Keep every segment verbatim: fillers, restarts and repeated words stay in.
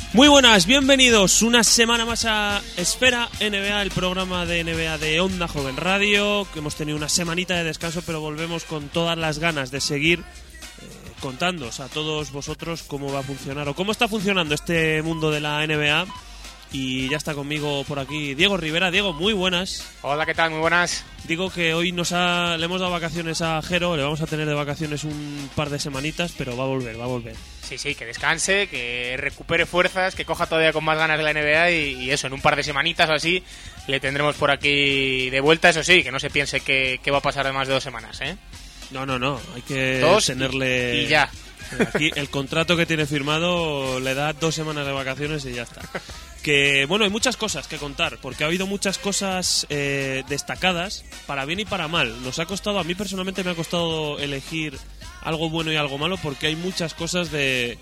Muy buenas, bienvenidos una semana más a Esfera N B A, el programa de N B A de Onda Joven Radio, que hemos tenido una semanita de descanso, pero volvemos con todas las ganas de seguir eh, contándoos a todos vosotros cómo va a funcionar o cómo está funcionando este mundo de la N B A. Y ya está conmigo por aquí Diego Rivera. Diego, muy buenas. Hola, ¿qué tal? Muy buenas. Digo que hoy nos ha, le hemos dado vacaciones a Jero, le vamos a tener de vacaciones un par de semanitas, pero va a volver, va a volver. Sí, sí, que descanse, que recupere fuerzas, que coja todavía con más ganas de la N B A y, y eso, en un par de semanitas o así le tendremos por aquí de vuelta, eso sí, que no se piense que, que va a pasar de más de dos semanas, ¿eh? No, no, no, hay que dos tenerle... Y, y ya. Aquí el contrato que tiene firmado le da dos semanas de vacaciones y ya está. Que bueno, hay muchas cosas que contar, porque ha habido muchas cosas eh, destacadas, para bien y para mal. Nos ha costado, a mí personalmente me ha costado elegir algo bueno y algo malo, porque hay muchas cosas de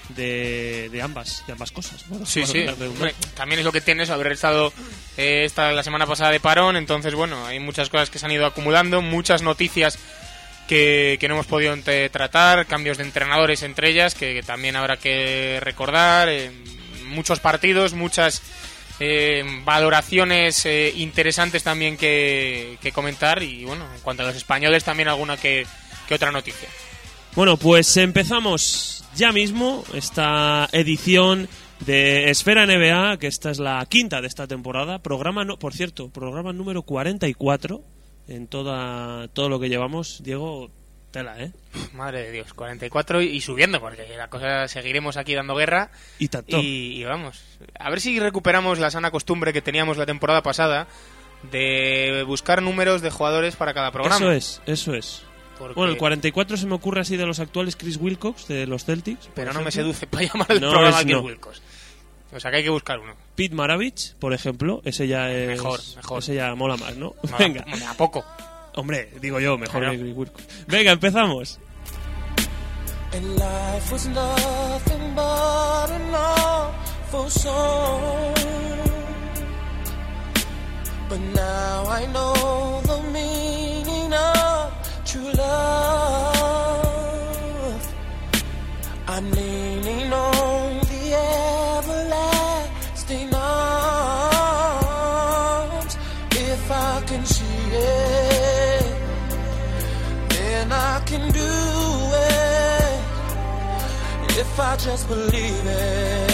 de, de ambas de ambas cosas. Bueno, sí, sí. Hombre, también es lo que tienes haber estado eh, esta la semana pasada de parón, entonces bueno, hay muchas cosas que se han ido acumulando, muchas noticias que, que no hemos podido tratar, cambios de entrenadores entre ellas, que, que también habrá que recordar. Eh, muchos partidos, muchas eh, valoraciones eh, interesantes también que, que comentar y bueno, en cuanto a los españoles también alguna que, que otra noticia. Bueno, pues empezamos ya mismo esta edición de Esfera N B A, que esta es la quinta de esta temporada, programa, no, por cierto, programa número cuarenta y cuatro en toda todo lo que llevamos. Diego, tela, ¿eh? Madre de Dios, cuarenta y cuatro y subiendo, porque la cosa seguiremos aquí dando guerra. Y tanto. Y, y vamos, a ver si recuperamos la sana costumbre que teníamos la temporada pasada de buscar números de jugadores para cada programa. Eso es, eso es. Porque... Bueno, el cuarenta y cuatro se me ocurre así de los actuales, Chris Wilcox, de los Celtics. Pero no me seduce para llamar el no programa es, Chris no. Wilcox. O sea que hay que buscar uno. Pete Maravich, por ejemplo, ese ya es... Mejor, mejor. Ese ya mola más, ¿no? No, Venga. A poco. Hombre, digo yo, mejor Pero... que Chris Wilcox. Venga, empezamos. And life was nothing but an awful song. But now I know the meaning of true love. I'm leaning on the everlasting arms. If I can see it, then I can do it. If I just believe it.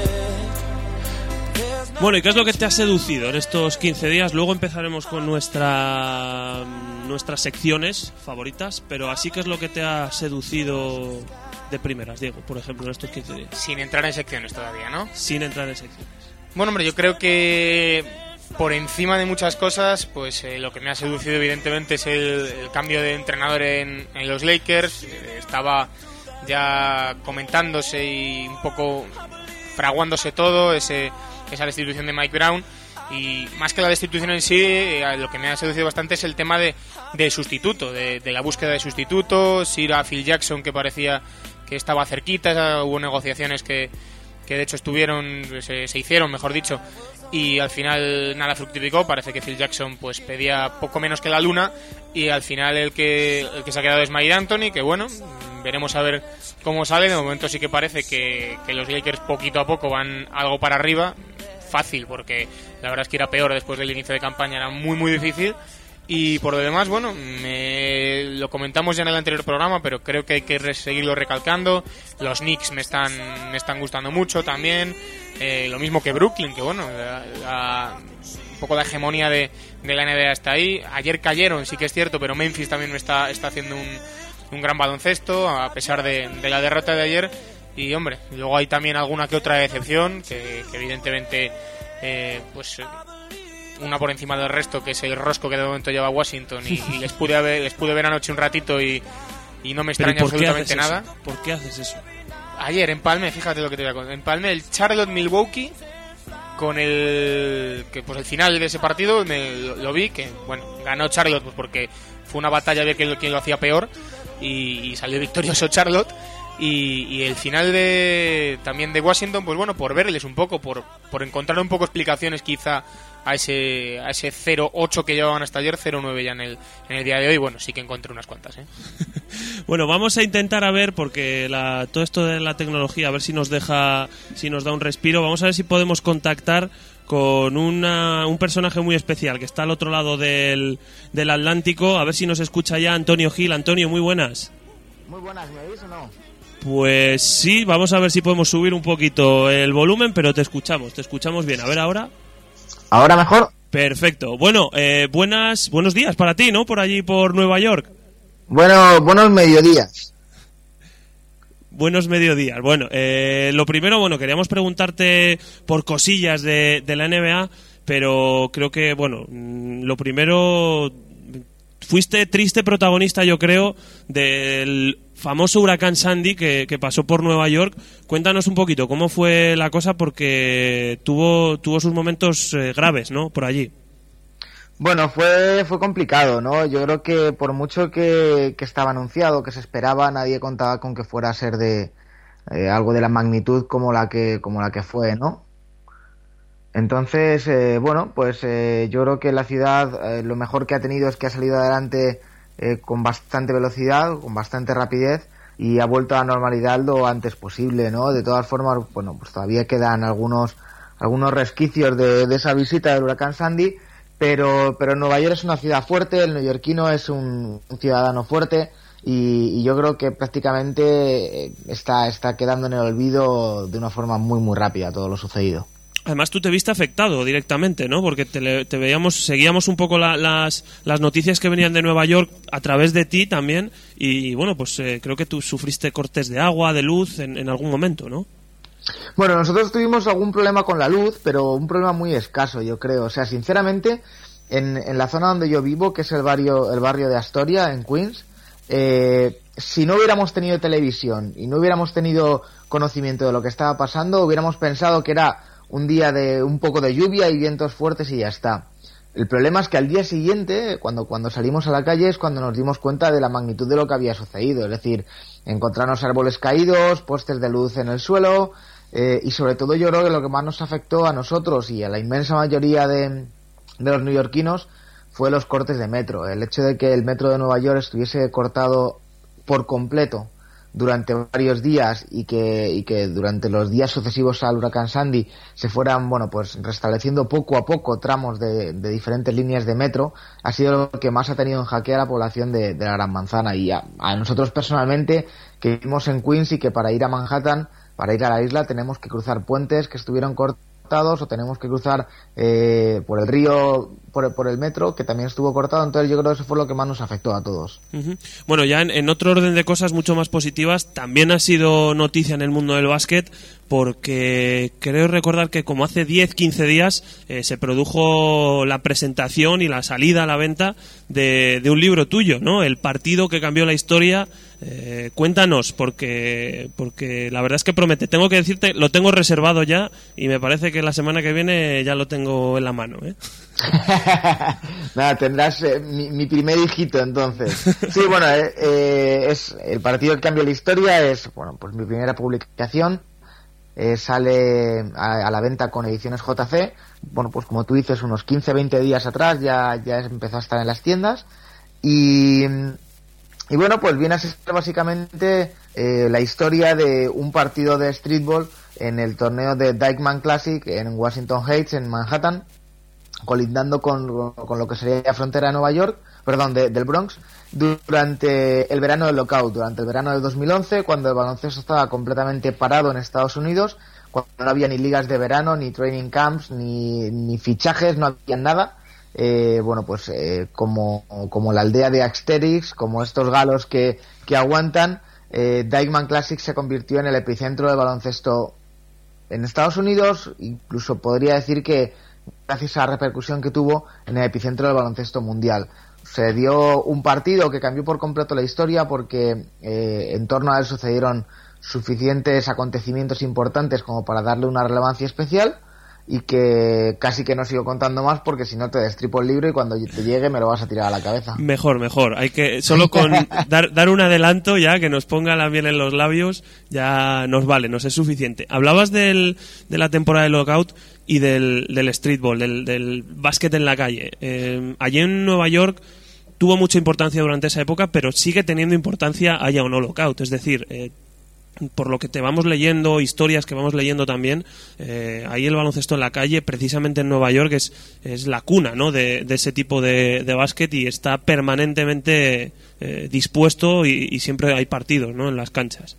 Bueno, ¿y qué es lo que te ha seducido en estos quince días? Luego empezaremos con nuestra nuestras secciones favoritas, pero así que es lo que te ha seducido de primeras, Diego, por ejemplo, en estos quince días. Sin entrar en secciones todavía, ¿no? Sin entrar en secciones. Bueno, hombre, yo creo que por encima de muchas cosas, pues eh, lo que me ha seducido evidentemente es el, el cambio de entrenador en, en los Lakers. Eh, estaba ya comentándose y un poco fraguándose todo, ese, esa destitución de Mike Brown. Y más que la destitución en sí, eh, lo que me ha seducido bastante es el tema de, de sustituto, de, de la búsqueda de sustitutos, ir a Phil Jackson, que parecía que estaba cerquita. Hubo negociaciones que, que de hecho estuvieron, se, se hicieron, mejor dicho, y al final nada fructificó. Parece que Phil Jackson pues pedía poco menos que la luna y al final el que, el que se ha quedado es Mike D'Antoni, que bueno, veremos a ver cómo sale. De momento sí que parece que, que los Lakers poquito a poco van algo para arriba. Fácil, porque la verdad es que era peor después del inicio de campaña, era muy muy difícil. Y por lo demás, bueno, me, lo comentamos ya en el anterior programa, pero creo que hay que re- seguirlo recalcando. Los Knicks me están me están gustando mucho también, eh, lo mismo que Brooklyn, que bueno, la, la, un poco la hegemonía de, de la N B A está ahí. Ayer cayeron, sí que es cierto, pero Memphis también me está, está haciendo un, un gran baloncesto, a pesar de, de la derrota de ayer. Y hombre, luego hay también alguna que otra excepción, que, que evidentemente eh, pues una por encima del resto, que es el rosco que de momento lleva Washington, y, y les pude ver, les pude ver anoche un ratito y, y no me extraña absolutamente nada. Eso? ¿Por qué haces eso? Ayer empalme, fíjate lo que te voy a contar, empalme el Charlotte Milwaukee con el que pues el final de ese partido me, lo, lo vi, que bueno, ganó Charlotte pues porque fue una batalla de quién, quién lo hacía peor y, y salió victorioso Charlotte. Y, y el final de también de Washington, pues bueno, por verles un poco, por, por encontrar un poco explicaciones quizá a ese a ese cero ocho que llevaban hasta ayer, cero nueve ya en el en el día de hoy. Bueno, sí que encontré unas cuantas, ¿eh? Bueno, vamos a intentar a ver, porque la, todo esto de la tecnología, a ver si nos deja, si nos da un respiro. Vamos a ver si podemos contactar con una, un personaje muy especial que está al otro lado del, del Atlántico. A ver si nos escucha ya Antonio Gil. Antonio, muy buenas. Muy buenas, ¿me oís o no? Pues sí, vamos a ver si podemos subir un poquito el volumen, pero te escuchamos, te escuchamos bien. A ver ahora. ¿Ahora mejor? Perfecto. Bueno, eh, buenas, buenos días para ti, ¿no? Por allí, por Nueva York. Bueno, buenos mediodías. Buenos mediodías. Bueno, eh, lo primero, bueno, queríamos preguntarte por cosillas de, de la N B A, pero creo que, bueno, lo primero, fuiste triste protagonista, yo creo, del famoso huracán Sandy que, que pasó por Nueva York. Cuéntanos un poquito cómo fue la cosa, porque tuvo tuvo sus momentos eh, graves, ¿no? Por allí. Bueno, fue fue complicado, ¿no? Yo creo que por mucho que, que estaba anunciado, que se esperaba, nadie contaba con que fuera a ser de eh, algo de la magnitud como la que como la que fue, ¿no? Entonces, eh, bueno, pues eh, yo creo que la ciudad eh, lo mejor que ha tenido es que ha salido adelante eh, con bastante velocidad, con bastante rapidez, y ha vuelto a la normalidad lo antes posible, ¿no? De todas formas, bueno, pues todavía quedan algunos algunos resquicios de, de esa visita del huracán Sandy, pero pero Nueva York es una ciudad fuerte, el neoyorquino es un, un ciudadano fuerte, y, y yo creo que prácticamente está está quedando en el olvido de una forma muy muy rápida todo lo sucedido. Además, tú te viste afectado directamente, ¿no? Porque te, te veíamos, seguíamos un poco la, las, las noticias que venían de Nueva York a través de ti también, y bueno, pues eh, creo que tú sufriste cortes de agua, de luz en, en algún momento, ¿no? Bueno, nosotros tuvimos algún problema con la luz, pero un problema muy escaso, yo creo. O sea, sinceramente, en, en la zona donde yo vivo, que es el barrio, el barrio de Astoria, en Queens, eh, si no hubiéramos tenido televisión y no hubiéramos tenido conocimiento de lo que estaba pasando, hubiéramos pensado que era un día de un poco de lluvia y vientos fuertes y ya está. El problema es que al día siguiente, cuando, cuando salimos a la calle, es cuando nos dimos cuenta de la magnitud de lo que había sucedido. Es decir, encontrarnos árboles caídos, postes de luz en el suelo, eh, y sobre todo yo creo que lo que más nos afectó a nosotros y a la inmensa mayoría de, de los neoyorquinos fue los cortes de metro. El hecho de que el metro de Nueva York estuviese cortado por completo durante varios días, y que y que durante los días sucesivos al huracán Sandy se fueran, bueno, pues restableciendo poco a poco tramos de, de diferentes líneas de metro, ha sido lo que más ha tenido en jaque a la población de, de la Gran Manzana. Y a, a nosotros personalmente, que vivimos en Queens y que para ir a Manhattan, para ir a la isla, tenemos que cruzar puentes que estuvieron cortados, o tenemos que cruzar eh, por el río, por, por el metro, que también estuvo cortado. Entonces yo creo que eso fue lo que más nos afectó a todos. Uh-huh. Bueno, ya en, en otro orden de cosas mucho más positivas, también ha sido noticia en el mundo del básquet, porque creo recordar que como hace diez quince días eh, se produjo la presentación y la salida a la venta de, de un libro tuyo, ¿no? El partido que cambió la historia. Eh, cuéntanos, porque porque la verdad es que promete. Tengo que decirte, lo tengo reservado ya, y me parece que la semana que viene ya lo tengo en la mano, ¿eh? Nada, tendrás eh, mi, mi primer hijito entonces. Sí, bueno, eh, eh, es el partido que cambió la historia. Es, bueno, pues mi primera publicación. Eh, sale a, a la venta con Ediciones J C. Bueno, pues como tú dices, unos quince veinte días atrás ya, ya empezó a estar en las tiendas. Y, y bueno, pues viene a ser básicamente eh, la historia de un partido de streetball en el torneo de Dykeman Classic en Washington Heights, en Manhattan, colindando con, con lo que sería la frontera de Nueva York, perdón, de, del Bronx, durante el verano del lockout, durante el verano del dos mil once, cuando el baloncesto estaba completamente parado en Estados Unidos, cuando no había ni ligas de verano, ni training camps, ni, ni fichajes, no había nada. Eh, bueno, pues eh, como, como la aldea de Asterix, como estos galos que, que aguantan, eh, Dykeman Classic se convirtió en el epicentro del baloncesto en Estados Unidos. Incluso podría decir que gracias a la repercusión que tuvo en el epicentro del baloncesto mundial. Se dio un partido que cambió por completo la historia, porque eh, en torno a él sucedieron suficientes acontecimientos importantes como para darle una relevancia especial. y que casi que no sigo contando más porque si no te destripo el libro y cuando te llegue me lo vas a tirar a la cabeza. Mejor, mejor. Hay que solo con dar, dar un adelanto ya, que nos ponga la miel en los labios, ya nos vale, nos es suficiente. Hablabas del, de la temporada de Lockout y del, del streetball, del, del básquet en la calle. Eh, allí en Nueva York tuvo mucha importancia durante esa época, pero sigue teniendo importancia haya o no Lockout. Es decir, eh, por lo que te vamos leyendo, historias que vamos leyendo también, eh, ahí el baloncesto en la calle, precisamente en Nueva York, es, es la cuna, ¿no?, de, de ese tipo de, de básquet, y está permanentemente eh, dispuesto y, y siempre hay partidos, ¿no?, en las canchas.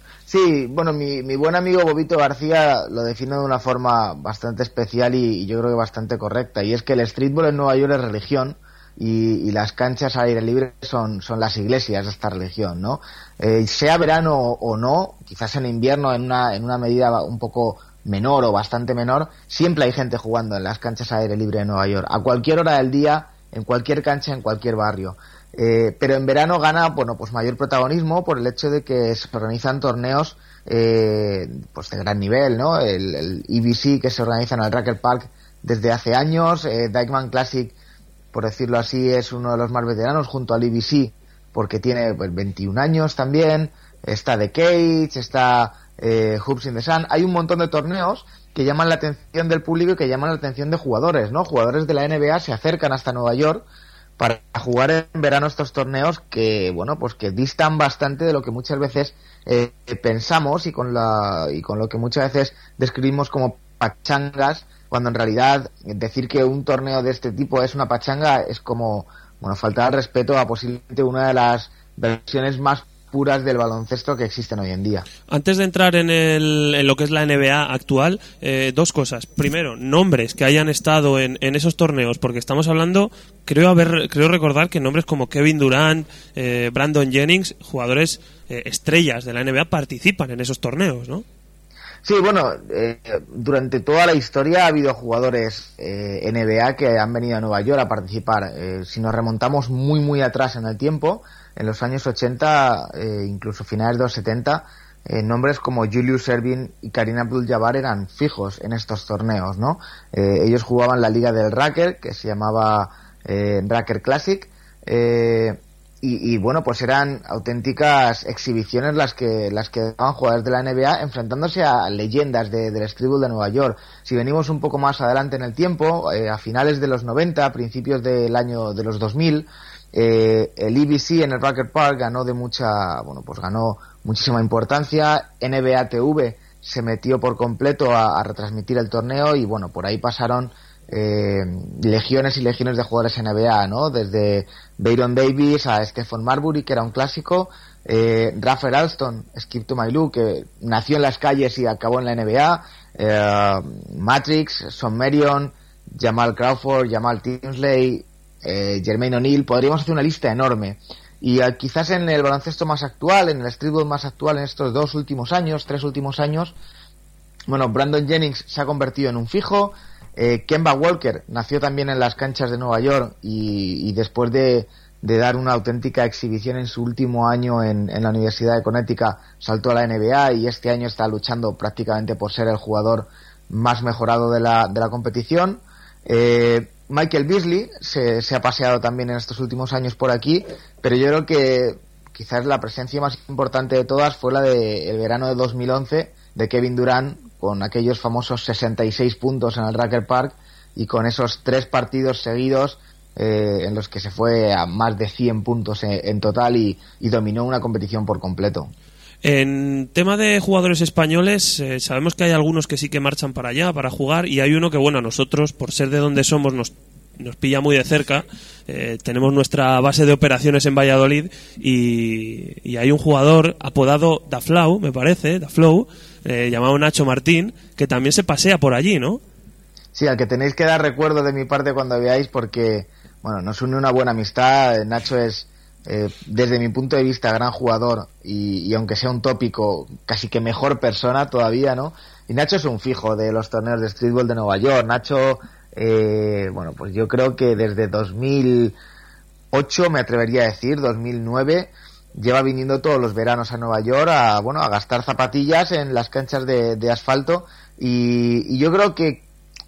Sí, bueno, mi, mi buen amigo Bobito García lo define de una forma bastante especial y, y yo creo que bastante correcta, y es que el streetball en Nueva York es religión. Y, y las canchas al aire libre son, son las iglesias de esta religión, ¿no? Eh, sea verano o no, quizás en invierno en una, en una medida un poco menor o bastante menor, siempre hay gente jugando en las canchas al aire libre de Nueva York, a cualquier hora del día, en cualquier cancha, en cualquier barrio. Eh, pero en verano gana, bueno, pues mayor protagonismo por el hecho de que se organizan torneos eh, pues de gran nivel, ¿no? El, el E B C que se organiza en el Racker Park desde hace años, eh, Dykeman Classic, por decirlo así, es uno de los más veteranos junto al E B C porque tiene pues, veintiún años también. Está The Cage, está eh, Hoops in the Sun. Hay un montón de torneos que llaman la atención del público y que llaman la atención de jugadores, ¿no? Jugadores de la N B A se acercan hasta Nueva York para jugar en verano estos torneos que, bueno, pues que distan bastante de lo que muchas veces eh, pensamos y con la y con lo que muchas veces describimos como pachangas, cuando en realidad decir que un torneo de este tipo es una pachanga es como, bueno, faltar al respeto a posiblemente una de las versiones más puras del baloncesto que existen hoy en día. Antes de entrar en, el, en lo que es la N B A actual, eh, dos cosas. Primero, nombres que hayan estado en, en esos torneos, porque estamos hablando, creo haber creo recordar que nombres como Kevin Durant, eh, Brandon Jennings, jugadores eh, estrellas de la N B A, participan en esos torneos, ¿no? Sí, bueno, eh, durante toda la historia ha habido jugadores eh, N B A que han venido a Nueva York a participar. Eh, si nos remontamos muy, muy atrás en el tiempo, en los años ochenta, eh, incluso finales de los setenta, eh, nombres como Julius Erving y Kareem Abdul-Jabbar eran fijos en estos torneos, ¿no? Eh, ellos jugaban la liga del Racker, que se llamaba eh, Racker Classic, eh, Y, y bueno, pues eran auténticas exhibiciones las que las que daban jugadores de la N B A enfrentándose a leyendas de, del streetball de Nueva York. Si venimos un poco más adelante en el tiempo, eh, a finales de los noventa, a principios del año de los dos mil, eh, el E B C en el Racker Park ganó de mucha, bueno, pues ganó muchísima importancia. N B A T V se metió por completo a, a retransmitir el torneo y bueno, por ahí pasaron Eh, legiones y legiones de jugadores N B A, ¿no? Desde Baron Davis a Stephon Marbury, que era un clásico, eh, Rafael Alston, Skip to My Lou, que nació en las calles y acabó en la N B A, eh, Matrix, Son Marion, Jamal Crawford, Jamal Tinsley, eh, Jermaine O'Neal. Podríamos hacer una lista enorme. Y eh, quizás en el baloncesto más actual, en el streetball más actual, en estos dos últimos años, tres últimos años, bueno, Brandon Jennings se ha convertido en un fijo. Eh, Kemba Walker nació también en las canchas de Nueva York y, y después de, de dar una auténtica exhibición en su último año en, en la Universidad de Connecticut saltó a la N B A y este año está luchando prácticamente por ser el jugador más mejorado de la, de la competición. Eh, Michael Beasley se, se ha paseado también en estos últimos años por aquí, pero yo creo que quizás la presencia más importante de todas fue la de el verano de dos mil once de Kevin Durant, con aquellos famosos sesenta y seis puntos en el Racker Park y con esos tres partidos seguidos eh, en los que se fue a más de cien puntos en, en total y, y dominó una competición por completo. En tema de jugadores españoles, eh, sabemos que hay algunos que sí que marchan para allá para jugar y hay uno que, bueno, a nosotros, por ser de donde somos, nos nos pilla muy de cerca. Eh, tenemos nuestra base de operaciones en Valladolid y, y hay un jugador apodado Da Flow, me parece, Da Flow, eh, llamado Nacho Martín, que también se pasea por allí, ¿no? Sí, al que tenéis que dar recuerdo de mi parte cuando veáis, porque bueno, nos une una buena amistad. Nacho es, eh, desde mi punto de vista, gran jugador y, y aunque sea un tópico, casi que mejor persona todavía, ¿no? Y Nacho es un fijo de los torneos de streetball de Nueva York. Nacho, eh, bueno, pues yo creo que desde dos mil ocho, me atrevería a decir, dos mil nueve, lleva viniendo todos los veranos a Nueva York a, bueno, a gastar zapatillas en las canchas de, de asfalto y, y yo creo que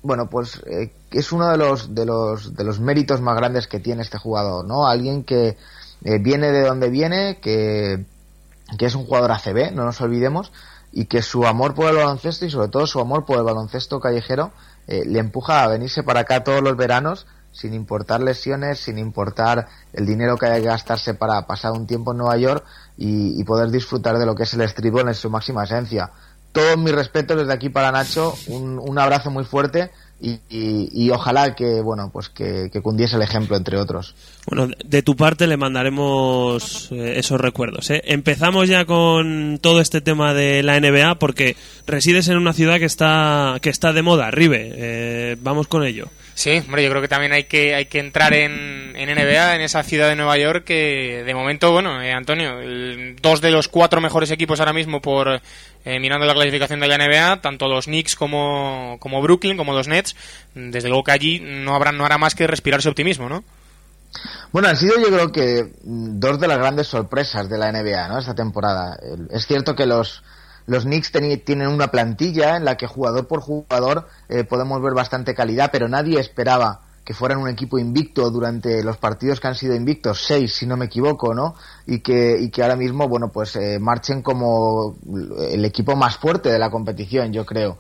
bueno, pues eh, es uno de los de los de los méritos más grandes que tiene este jugador, ¿no? Alguien que eh, viene de donde viene, que que es un jugador A C B, no nos olvidemos, y que su amor por el baloncesto y sobre todo su amor por el baloncesto callejero eh, le empuja a venirse para acá todos los veranos sin importar lesiones, sin importar el dinero que haya que gastarse para pasar un tiempo en Nueva York y, y poder disfrutar de lo que es el streetball en su máxima esencia. Todos mis respetos desde aquí para Nacho, un, un abrazo muy fuerte y, y, y ojalá que bueno pues que, que cundiese el ejemplo entre otros. Bueno, de tu parte le mandaremos eh, esos recuerdos, ¿eh? Empezamos ya con todo este tema de la N B A porque resides en una ciudad que está que está de moda, Ribe. Eh, vamos con ello. Sí, hombre, yo creo que también hay que hay que entrar en, en N B A, en esa ciudad de Nueva York que de momento, bueno, eh, Antonio, el, dos de los cuatro mejores equipos ahora mismo por eh, mirando la clasificación de la N B A, tanto los Knicks como, como Brooklyn, como los Nets, desde luego que allí no habrá no hará más que respirarse optimismo, ¿no? Bueno, han sido yo creo que dos de las grandes sorpresas de la N B A, ¿no? Esta temporada. Es cierto que los Los Knicks teni- tienen una plantilla en la que jugador por jugador eh, podemos ver bastante calidad, pero nadie esperaba que fueran un equipo invicto durante los partidos que han sido invictos, seis si no me equivoco, ¿no? Y que, y que ahora mismo, bueno, pues eh, marchen como el equipo más fuerte de la competición, yo creo.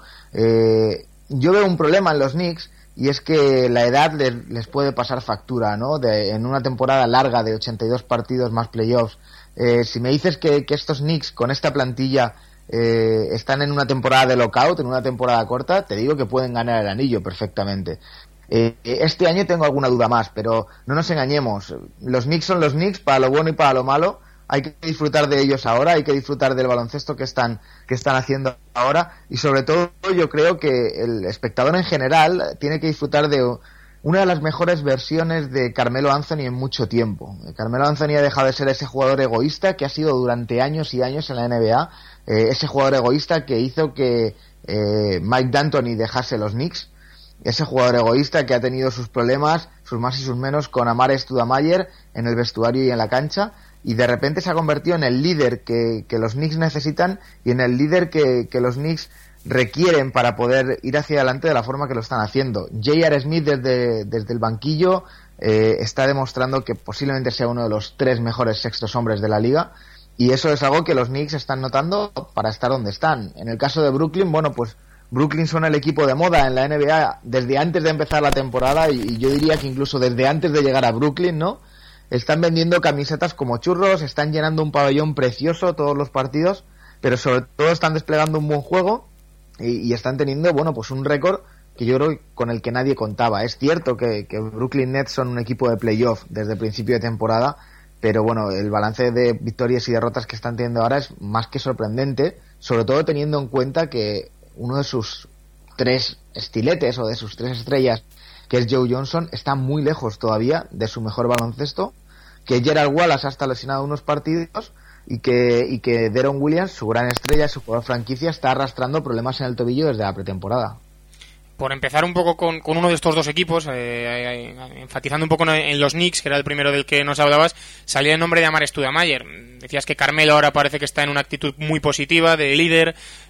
Eh, yo veo un problema en los Knicks y es que la edad les, les puede pasar factura, ¿no? De, en una temporada larga de ochenta y dos partidos más playoffs. Eh, si me dices que, que estos Knicks con esta plantilla Eh, están en una temporada de lockout, en una temporada corta, te digo que pueden ganar el anillo perfectamente. Eh, este año tengo alguna duda más, pero no nos engañemos, los Knicks son los Knicks para lo bueno y para lo malo. Hay que disfrutar de ellos ahora, hay que disfrutar del baloncesto que están que están haciendo ahora y sobre todo yo creo que el espectador en general tiene que disfrutar de una de las mejores versiones de Carmelo Anthony en mucho tiempo. Carmelo Anthony ha dejado de ser ese jugador egoísta que ha sido durante años y años en la N B A, eh, ese jugador egoísta que hizo que eh, Mike D'Antoni dejase los Knicks, ese jugador egoísta que ha tenido sus problemas, sus más y sus menos con Amare Stoudemire en el vestuario y en la cancha, y de repente se ha convertido en el líder que, que los Knicks necesitan y en el líder que, que los Knicks requieren para poder ir hacia adelante de la forma que lo están haciendo. J R. Smith desde, desde el banquillo eh, está demostrando que posiblemente sea uno de los tres mejores sextos hombres de la liga y eso es algo que los Knicks están notando para estar donde están. En el caso de Brooklyn, bueno, pues Brooklyn son el equipo de moda en la N B A desde antes de empezar la temporada y, y yo diría que incluso desde antes de llegar a Brooklyn, ¿no? Están vendiendo camisetas como churros, están llenando un pabellón precioso todos los partidos, pero sobre todo están desplegando un buen juego y, y están teniendo, bueno, pues un récord que yo creo con el que nadie contaba. Es cierto que, que Brooklyn Nets son un equipo de playoff desde el principio de temporada, pero bueno, el balance de victorias y derrotas que están teniendo ahora es más que sorprendente, sobre todo teniendo en cuenta que uno de sus tres estiletes o de sus tres estrellas, que es Joe Johnson, está muy lejos todavía de su mejor baloncesto, que Gerald Wallace ha estado lesionado unos partidos y que, y que Deron Williams, su gran estrella, su jugador franquicia, está arrastrando problemas en el tobillo desde la pretemporada. Por empezar un poco con, con uno de estos dos equipos, eh, eh, enfatizando un poco en, en los Knicks, que era el primero del que nos hablabas, salía el nombre de Amare Stoudemire. Decías que Carmelo ahora parece que está en una actitud muy positiva, de líder,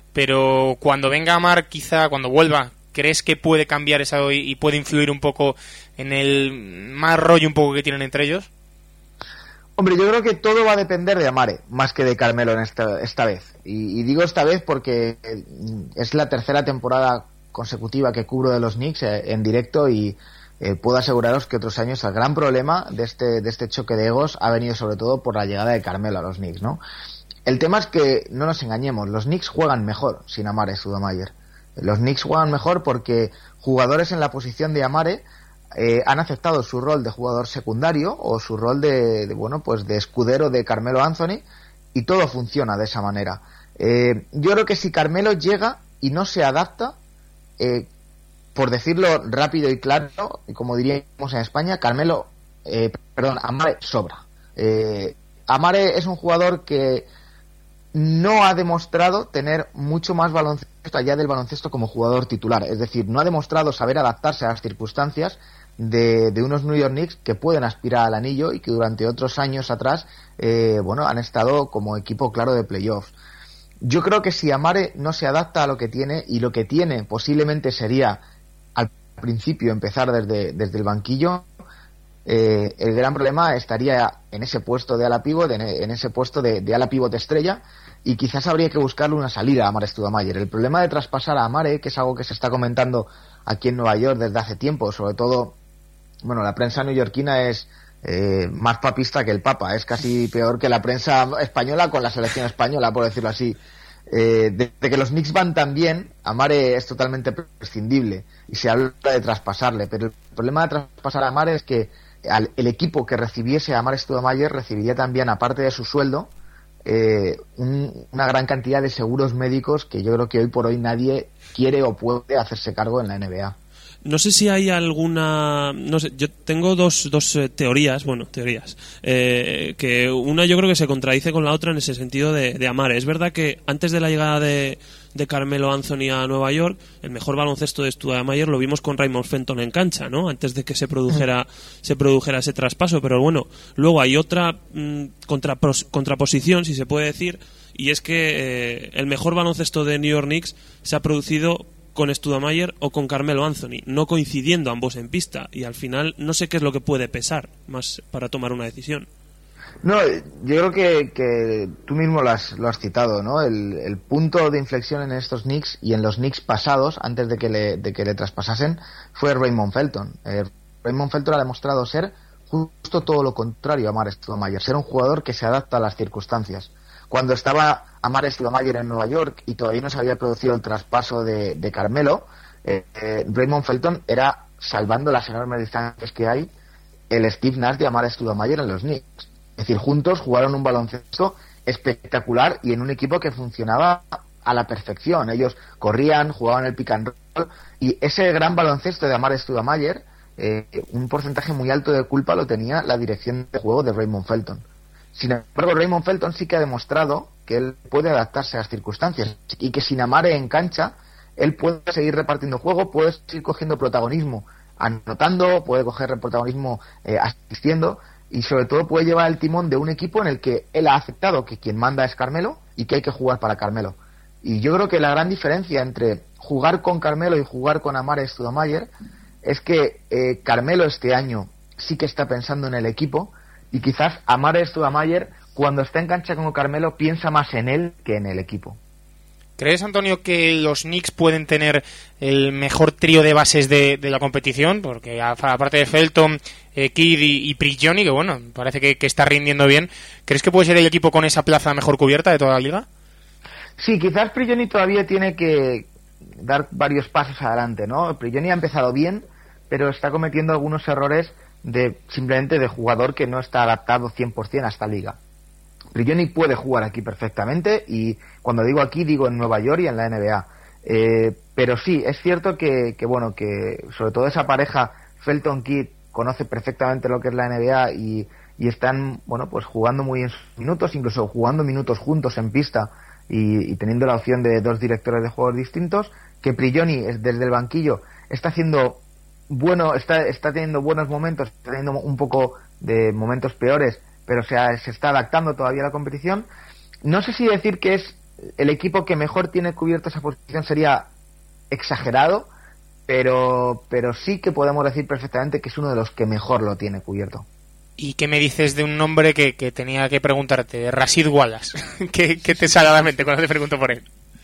pero cuando venga Amar, quizá cuando vuelva, ¿crees que puede cambiar eso y, y puede influir un poco en el más rollo un poco que tienen entre ellos? Hombre, yo creo que todo va a depender de Amare, más que de Carmelo en esta, esta vez. Y, y digo esta vez porque es la tercera temporada consecutiva que cubro de los Knicks eh, en directo y eh, puedo aseguraros que otros años el gran problema de este, de este choque de egos ha venido sobre todo por la llegada de Carmelo a los Knicks, ¿no? El tema es que, no nos engañemos, los Knicks juegan mejor sin Amare Stoudemire. Los Knicks juegan mejor porque jugadores en la posición de Amare eh, han aceptado su rol de jugador secundario o su rol de, de bueno pues de escudero de Carmelo Anthony y todo funciona de esa manera. Eh, yo creo que si Carmelo llega y no se adapta, eh, por decirlo rápido y claro, como diríamos en España, Carmelo, eh, perdón, Amare sobra. Eh, Amare es un jugador que no ha demostrado tener mucho más baloncesto allá del baloncesto como jugador titular. Es decir, no ha demostrado saber adaptarse a las circunstancias de, de unos New York Knicks que pueden aspirar al anillo y que durante otros años atrás eh, bueno, han estado como equipo claro de playoffs. Yo creo que si Amare no se adapta a lo que tiene, y lo que tiene posiblemente sería al principio empezar desde, desde el banquillo, eh, el gran problema estaría en ese puesto de ala pívot, en, en ese puesto de, de ala pívot estrella, y quizás habría que buscarle una salida a Amare Stoudemire. El problema de traspasar a Amare, que es algo que se está comentando aquí en Nueva York desde hace tiempo, sobre todo, bueno, la prensa neoyorquina es eh, más papista que el Papa, es casi peor que la prensa española con la selección española, por decirlo así. Eh, de, de que los Knicks van tan bien, Amare es totalmente prescindible y se habla de traspasarle, pero el problema de traspasar a Amare es que al, el equipo que recibiese a Amare Stoudemire recibiría también, aparte de su sueldo, eh, un, una gran cantidad de seguros médicos que yo creo que hoy por hoy nadie quiere o puede hacerse cargo en la N B A. No sé si hay alguna... No sé, yo tengo dos, dos eh, teorías, bueno, teorías, eh, que una yo creo que se contradice con la otra en ese sentido de, de Amare. Es verdad que antes de la llegada de, de Carmelo Anthony a Nueva York, el mejor baloncesto de Stoudemire lo vimos con Raymond Felton en cancha, ¿no? Antes de que se produjera, mm. se produjera ese traspaso, pero bueno, luego hay otra mm, contrapos, contraposición, si se puede decir, y es que eh, el mejor baloncesto de New York Knicks se ha producido con Stoudemire o con Carmelo Anthony, no coincidiendo ambos en pista, y al final no sé qué es lo que puede pesar más para tomar una decisión. No, yo creo que, que tú mismo lo has, lo has citado, ¿no? El, el punto de inflexión en estos Knicks y en los Knicks pasados, antes de que le, de que le traspasasen, fue Raymond Felton. Eh, Raymond Felton ha demostrado ser justo todo lo contrario a Amare Stoudemire, ser un jugador que se adapta a las circunstancias. Cuando estaba Amare Stoudemire en Nueva York y todavía no se había producido el traspaso de, de Carmelo, eh, eh, Raymond Felton era, salvando las enormes distancias que hay, el Steve Nash de Amare Stoudemire en los Knicks. Es decir, juntos jugaron un baloncesto espectacular y en un equipo que funcionaba a la perfección. Ellos corrían, jugaban el pick and roll, y ese gran baloncesto de Amare Stoudemire, eh, un porcentaje muy alto de culpa lo tenía la dirección de juego de Raymond Felton. Sin embargo, Raymond Felton sí que ha demostrado que él puede adaptarse a las circunstancias y que sin Amare en cancha, él puede seguir repartiendo juego, puede seguir cogiendo protagonismo, anotando, puede coger protagonismo eh, asistiendo, y sobre todo puede llevar el timón de un equipo en el que él ha aceptado que quien manda es Carmelo y que hay que jugar para Carmelo. Y yo creo que la gran diferencia entre jugar con Carmelo y jugar con Amare Stoudemire es que eh, Carmelo este año sí que está pensando en el equipo, y quizás Amare Stoudemire, cuando está en cancha con Carmelo, piensa más en él que en el equipo. ¿Crees, Antonio, que los Knicks pueden tener el mejor trío de bases de, de la competición? Porque aparte de Felton, eh, Kidd y, y Prigioni, que bueno, parece que, que está rindiendo bien, ¿crees que puede ser el equipo con esa plaza mejor cubierta de toda la liga? Sí, quizás Prigioni todavía tiene que dar varios pasos adelante, ¿no? Prigioni ha empezado bien, pero está cometiendo algunos errores de simplemente de jugador que no está adaptado cien por ciento a esta liga. Prigioni puede jugar aquí perfectamente, y cuando digo aquí digo en Nueva York y en la N B A, eh, pero sí, es cierto que, que bueno, que sobre todo esa pareja Felton-Kidd conoce perfectamente lo que es la N B A y, y están, bueno, pues jugando muy en sus minutos, incluso jugando minutos juntos en pista y, y teniendo la opción de dos directores de juegos distintos. Que Prigioni desde el banquillo está haciendo bueno, está, está teniendo buenos momentos, está teniendo un poco de momentos peores, pero se, ha, se está adaptando todavía a la competición. No sé si decir que es el equipo que mejor tiene cubierto esa posición sería exagerado, pero, pero sí que podemos decir perfectamente que es uno de los que mejor lo tiene cubierto. ¿Y qué me dices de un nombre que, que tenía que preguntarte? Rashid Wallace. ¿Qué, ¿Qué te sale a la mente cuando te pregunto por él?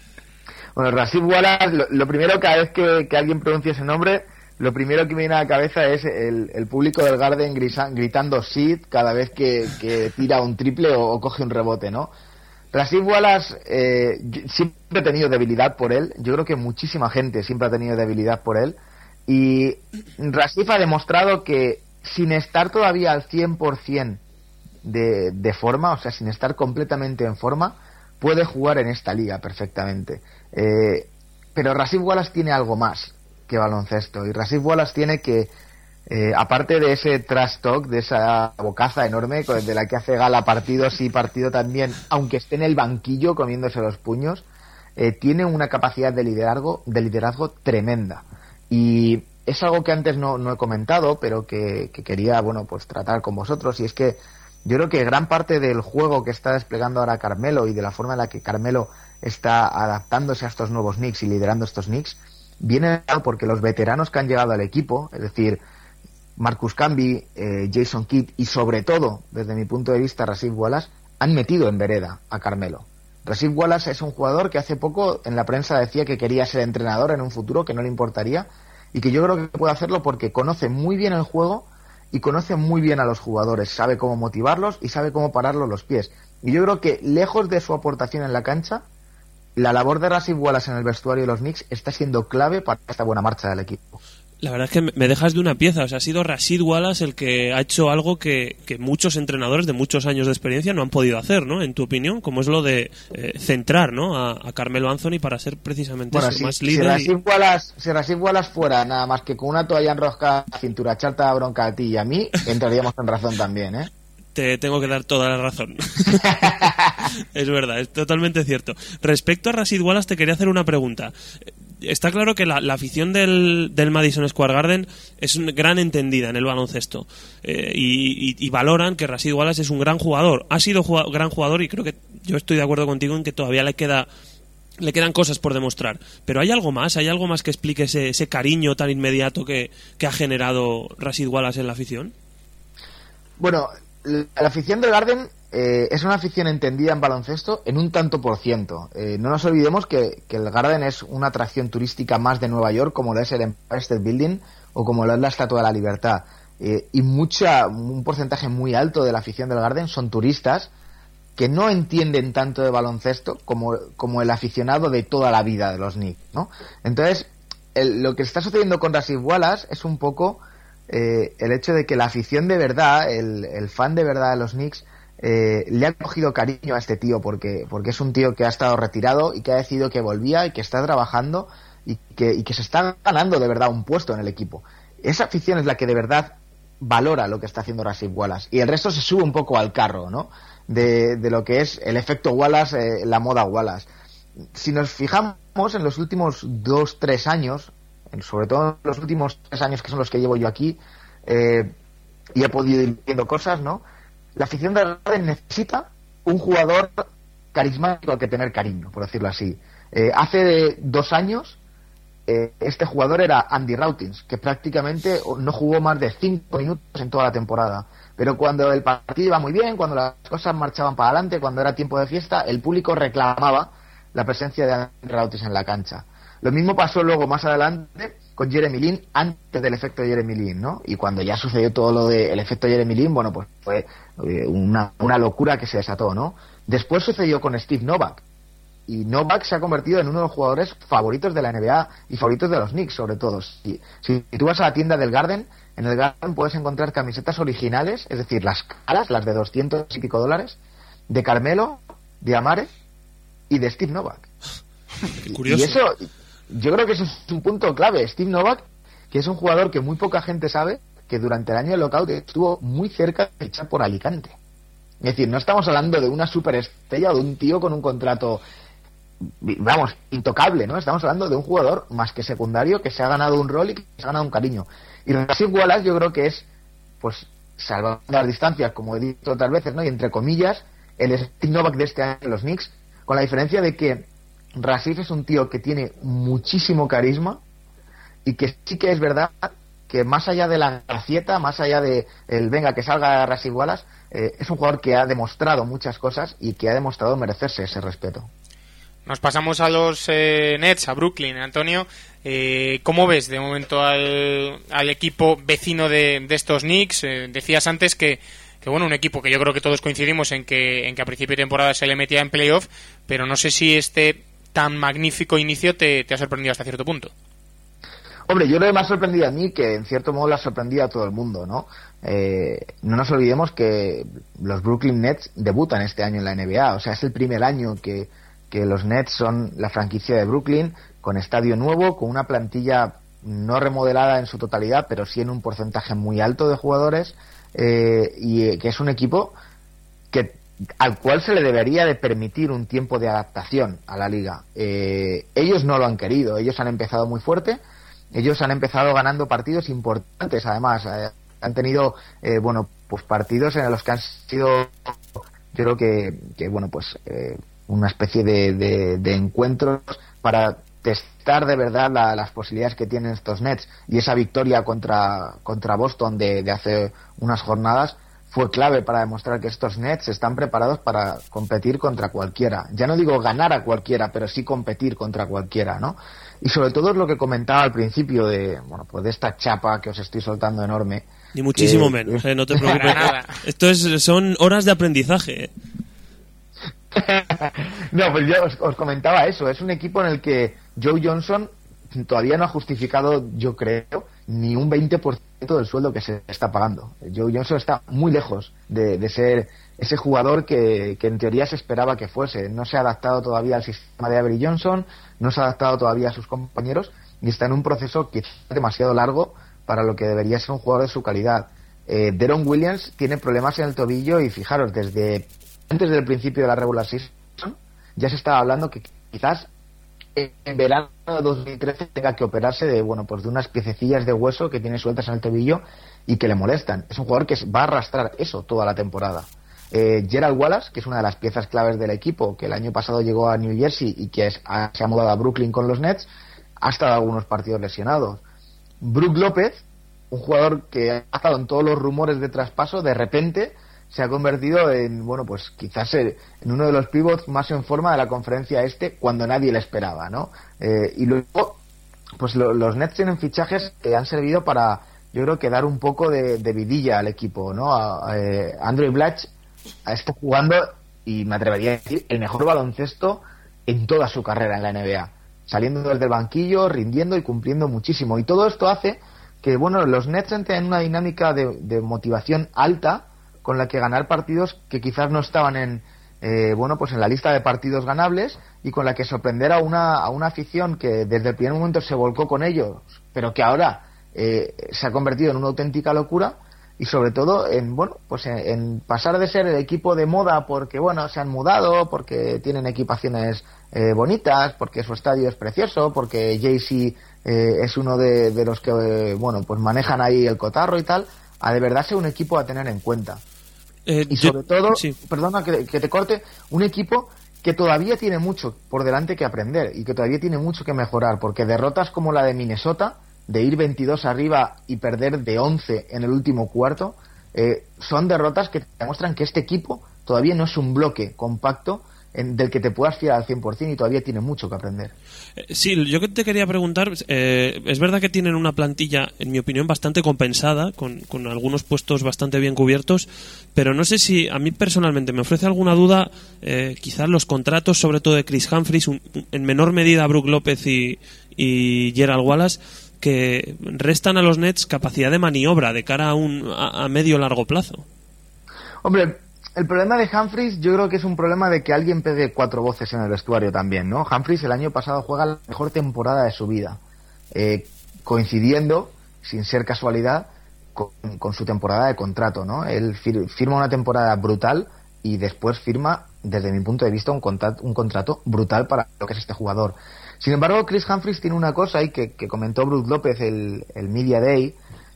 Bueno, Rashid Wallace, lo, lo primero, cada vez que, que alguien pronuncia ese nombre, lo primero que me viene a la cabeza es el, el público del Garden grisa, gritando Sid cada vez que, que tira un triple o, o coge un rebote, ¿no? Rashid Wallace, eh, siempre he tenido debilidad por él. Yo creo que muchísima gente siempre ha tenido debilidad por él. Y Rashid ha demostrado que sin estar todavía al cien por ciento de, de forma, o sea, sin estar completamente en forma, puede jugar en esta liga perfectamente. Eh, pero Rashid Wallace tiene algo más que baloncesto, y Rashid Wallace tiene que, eh, aparte de ese trash talk, de esa bocaza enorme de la que hace gala partido sí, partido también, aunque esté en el banquillo comiéndose los puños, eh, tiene una capacidad de liderazgo, de liderazgo tremenda, y es algo que antes no, no he comentado, pero que, que quería, bueno, pues tratar con vosotros, y es que yo creo que gran parte del juego que está desplegando ahora Carmelo y de la forma en la que Carmelo está adaptándose a estos nuevos Knicks y liderando estos Knicks viene dado porque los veteranos que han llegado al equipo, es decir, Marcus Camby, eh, Jason Kidd y sobre todo, desde mi punto de vista, Rasheed Wallace, han metido en vereda a Carmelo. Rasheed Wallace es un jugador que hace poco en la prensa decía que quería ser entrenador en un futuro, que no le importaría, y que yo creo que puede hacerlo porque conoce muy bien el juego y conoce muy bien a los jugadores, sabe cómo motivarlos y sabe cómo pararlos los pies. Y yo creo que lejos de su aportación en la cancha, la labor de Rasheed Wallace en el vestuario de los Knicks está siendo clave para esta buena marcha del equipo. La verdad es que me dejas de una pieza. O sea, ha sido Rasheed Wallace el que ha hecho algo que, que muchos entrenadores de muchos años de experiencia no han podido hacer, ¿no? En tu opinión, como es lo de eh, centrar, ¿no? A, a Carmelo Anthony para ser precisamente bueno, eso, si, más si líder. Rasheed Y... Wallace, si Rasheed Wallace fuera nada más que con una toalla enroscada a la cintura, echarte la bronca a ti y a mí, entraríamos en razón también, ¿eh? Te tengo que dar toda la razón. Es verdad, es totalmente cierto. Respecto a Rasheed Wallace, te quería hacer una pregunta. Está claro que la, la afición del, del Madison Square Garden es una gran entendida en el baloncesto eh, y, y, y valoran que Rasheed Wallace es un gran jugador. Ha sido jugado, gran jugador y creo que yo estoy de acuerdo contigo en que todavía le queda le quedan cosas por demostrar. Pero ¿hay algo más? ¿Hay algo más que explique ese, ese cariño tan inmediato que, que ha generado Rasheed Wallace en la afición? Bueno, la afición del Garden eh, es una afición entendida en baloncesto en un tanto por ciento. Eh, no nos olvidemos que, que el Garden es una atracción turística más de Nueva York, como lo es el Empire State Building o como lo es la Estatua de la Libertad. Eh, y mucha un porcentaje muy alto de la afición del Garden son turistas que no entienden tanto de baloncesto como, como el aficionado de toda la vida de los Knicks, ¿no? Entonces, el, lo que está sucediendo con Rasheed Wallace es un poco eh, el hecho de que la afición de verdad, el, el fan de verdad de los Knicks, eh, le ha cogido cariño a este tío porque, porque es un tío que ha estado retirado y que ha decidido que volvía y que está trabajando y que, y que se está ganando de verdad un puesto en el equipo. Esa afición es la que de verdad valora lo que está haciendo Rasheed Wallace y el resto se sube un poco al carro, ¿no? De, de lo que es el efecto Wallace, eh, la moda Wallace. Si nos fijamos en los últimos dos, tres años, sobre todo en los últimos tres años que son los que llevo yo aquí, eh, y he podido ir viendo cosas, ¿no? La afición de Garden necesita un jugador carismático al que tener cariño, por decirlo así. Eh, hace dos años eh, este jugador era Andy Rautins, que prácticamente no jugó más de cinco minutos en toda la temporada. Pero cuando el partido iba muy bien, cuando las cosas marchaban para adelante, cuando era tiempo de fiesta, el público reclamaba la presencia de Andy Rautins en la cancha. Lo mismo pasó luego más adelante con Jeremy Lin, antes del efecto Jeremy Lin, ¿no? Y cuando ya sucedió todo lo del efecto Jeremy Lin, bueno, pues fue una, una locura que se desató, ¿no? Después sucedió con Steve Novak. Y Novak se ha convertido en uno de los jugadores favoritos de la N B A y favoritos de los Knicks, sobre todo. Si, si tú vas a la tienda del Garden, en el Garden puedes encontrar camisetas originales, es decir, las caras, las de doscientos y pico dólares, de Carmelo, de Amare y de Steve Novak. Curioso. Y eso, yo creo que eso es un punto clave. Steve Novak, que es un jugador que muy poca gente sabe, que durante el año del lockout estuvo muy cerca de echar por Alicante. Es decir, no estamos hablando de una superestrella o de un tío con un contrato, vamos, intocable, ¿no? Estamos hablando de un jugador más que secundario que se ha ganado un rol y que se ha ganado un cariño. Y Rasheed Wallace yo creo que es, pues, salvando las distancias, como he dicho otras veces, ¿no? Y entre comillas, el Steve Novak de este año en los Knicks, con la diferencia de que Rasheed es un tío que tiene muchísimo carisma y que sí que es verdad que más allá de la gracieta, más allá de el venga que salga Rasheed Wallace, eh, es un jugador que ha demostrado muchas cosas y que ha demostrado merecerse ese respeto. Nos pasamos a los eh, Nets, a Brooklyn. Antonio, eh, ¿cómo ves de momento al, al equipo vecino de, de estos Knicks? Eh, decías antes que, que bueno, un equipo que yo creo que todos coincidimos en que, en que a principio de temporada se le metía en playoff, pero no sé si este tan magnífico inicio te, te ha sorprendido hasta cierto punto. Hombre, yo creo que me ha sorprendido a mí, que en cierto modo le ha sorprendido a todo el mundo, ¿no? Eh, no nos olvidemos que los Brooklyn Nets debutan este año en la N B A, o sea, es el primer año que que los Nets son la franquicia de Brooklyn, con estadio nuevo, con una plantilla no remodelada en su totalidad, pero sí en un porcentaje muy alto de jugadores, eh, y eh, que es un equipo que al cual se le debería de permitir un tiempo de adaptación a la liga. Eh, ellos no lo han querido, ellos han empezado muy fuerte, ellos han empezado ganando partidos importantes, además, eh, han tenido, eh, bueno, pues partidos en los que han sido, yo creo que, que bueno, pues... Eh, una especie de, de, de encuentros para testar de verdad la, las posibilidades que tienen estos Nets, y esa victoria contra, contra Boston de, de hace unas jornadas fue clave para demostrar que estos Nets están preparados para competir contra cualquiera. Ya no digo ganar a cualquiera, pero sí competir contra cualquiera, ¿no? Y sobre todo es lo que comentaba al principio de, bueno, pues de esta chapa que os estoy soltando enorme. Ni muchísimo que, menos, eh, no te preocupes. Esto es, son horas de aprendizaje. No, pues yo os, os comentaba eso. Es un equipo en el que Joe Johnson todavía no ha justificado, yo creo, ni un veinte por ciento del sueldo que se está pagando. Joe Johnson está muy lejos de, de ser ese jugador que, que en teoría se esperaba que fuese. No se ha adaptado todavía al sistema de Avery Johnson, no se ha adaptado todavía a sus compañeros y está en un proceso quizás demasiado largo para lo que debería ser un jugador de su calidad. eh, Deron Williams tiene problemas en el tobillo y fijaros, desde antes del principio de la regular season ya se estaba hablando que quizás en verano de dos mil trece tenga que operarse de, bueno, pues de unas piececillas de hueso que tiene sueltas en el tobillo y que le molestan. Es un jugador que va a arrastrar eso toda la temporada. eh, Gerald Wallace, que es una de las piezas claves del equipo, que el año pasado llegó a New Jersey y que es, ha, se ha mudado a Brooklyn con los Nets, ha estado algunos partidos lesionados. Brook López, un jugador que ha estado en todos los rumores de traspaso, de repente se ha convertido en, bueno, pues quizás en uno de los pivots más en forma de la conferencia este cuando nadie le esperaba, ¿no? Eh, y luego, pues lo, los Nets tienen fichajes que han servido para, yo creo que dar un poco de, de vidilla al equipo, ¿no? A, a, eh, Andrew Blatch está jugando, y me atrevería a decir, el mejor baloncesto en toda su carrera en la N B A, saliendo desde el banquillo, rindiendo y cumpliendo muchísimo, y todo esto hace que, bueno, los Nets entren en una dinámica de, de motivación alta, con la que ganar partidos que quizás no estaban en eh, bueno pues en la lista de partidos ganables, y con la que sorprender a una a una afición que desde el primer momento se volcó con ellos, pero que ahora eh, se ha convertido en una auténtica locura, y sobre todo en bueno pues en, en pasar de ser el equipo de moda porque bueno se han mudado, porque tienen equipaciones eh, bonitas, porque su estadio es precioso, porque Jay-Z eh, es uno de, de los que eh, bueno pues manejan ahí el cotarro y tal, a de verdad ser un equipo a tener en cuenta. Eh, y sobre yo, todo, sí. perdona que, que te corte, un equipo que todavía tiene mucho por delante que aprender y que todavía tiene mucho que mejorar, porque derrotas como la de Minnesota, de ir veintidós arriba y perder de once en el último cuarto, eh, son derrotas que te demuestran que este equipo todavía no es un bloque compacto en, del que te puedas fiar al cien por ciento, y todavía tiene mucho que aprender. Sí, yo que te quería preguntar, eh, es verdad que tienen una plantilla, en mi opinión, bastante compensada, con, con algunos puestos bastante bien cubiertos, pero no sé si a mí personalmente me ofrece alguna duda, eh, quizás los contratos, sobre todo de Chris Humphries, un, en menor medida Brook López y, y Gerald Wallace, que restan a los Nets capacidad de maniobra de cara a un a, a medio largo plazo. Hombre, el problema de Humphries yo creo que es un problema de que alguien pegue cuatro voces en el vestuario también, ¿no? Humphries el año pasado juega la mejor temporada de su vida, eh, coincidiendo, sin ser casualidad, con, con su temporada de contrato, ¿no? Él fir, firma una temporada brutal y después firma, desde mi punto de vista, un contrato, un contrato brutal para lo que es este jugador. Sin embargo, Chris Humphries tiene una cosa ahí que, que comentó Brook López el, el Media Day,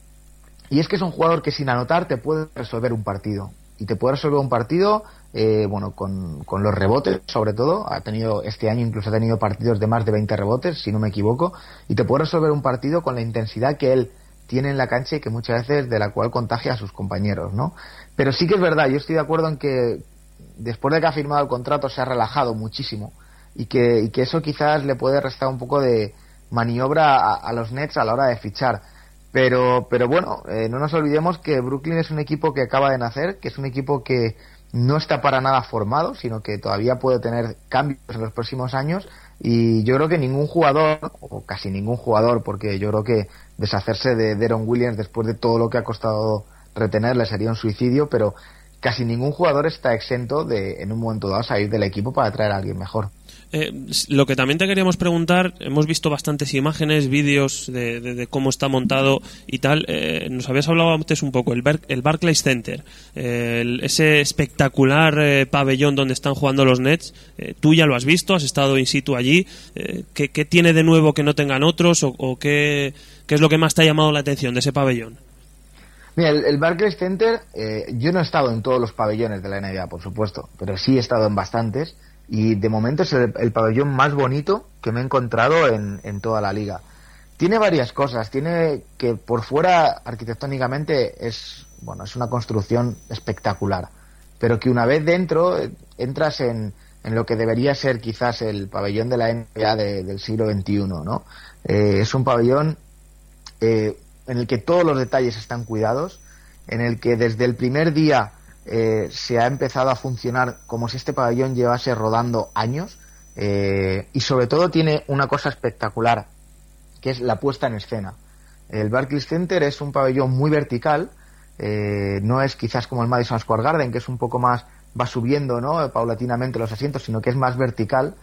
y es que es un jugador que sin anotar te puede resolver un partido. Y te puede resolver un partido, eh, bueno, con, con los rebotes, sobre todo. Ha tenido, este año incluso ha tenido partidos de más de veinte rebotes, si no me equivoco. Y te puede resolver un partido con la intensidad que él tiene en la cancha y que muchas veces de la cual contagia a sus compañeros, ¿no? Pero sí que es verdad, yo estoy de acuerdo en que después de que ha firmado el contrato se ha relajado muchísimo. Y que, y que eso quizás le puede restar un poco de maniobra a, a los Nets a la hora de fichar. Pero, pero bueno, eh, no nos olvidemos que Brooklyn es un equipo que acaba de nacer, que es un equipo que no está para nada formado, sino que todavía puede tener cambios en los próximos años, y yo creo que ningún jugador, o casi ningún jugador, porque yo creo que deshacerse de Deron Williams después de todo lo que ha costado retenerle sería un suicidio, pero casi ningún jugador está exento de, en un momento dado, salir del equipo para traer a alguien mejor. Eh, lo que también te queríamos preguntar, hemos visto bastantes imágenes, vídeos de, de, de cómo está montado y tal. Eh, nos habías hablado antes un poco, el, Bar- el Barclays Center, eh, el, ese espectacular eh, pabellón donde están jugando los Nets. Eh, tú ya lo has visto, has estado in situ allí. Eh, ¿qué, ¿Qué tiene de nuevo que no tengan otros, o, o qué, qué es lo que más te ha llamado la atención de ese pabellón? Mira, el, el Barclays Center, eh, yo no he estado en todos los pabellones de la N B A, por supuesto, pero sí he estado en bastantes. y de momento es el, el pabellón más bonito que me he encontrado en, en toda la liga. Tiene varias cosas, tiene que por fuera arquitectónicamente es, bueno, es una construcción espectacular, pero que una vez dentro eh, entras en, en lo que debería ser quizás el pabellón de la N B A de, del siglo veintiuno, ¿no? Eh, es un pabellón eh, en el que todos los detalles están cuidados, en el que desde el primer día eh, se ha empezado a funcionar como si este pabellón llevase rodando años, eh, y sobre todo tiene una cosa espectacular, que es la puesta en escena. El Barclays Center es un pabellón muy vertical, eh, no es quizás como el Madison Square Garden, que es un poco más, va subiendo, ¿no?, paulatinamente los asientos, sino que es más vertical,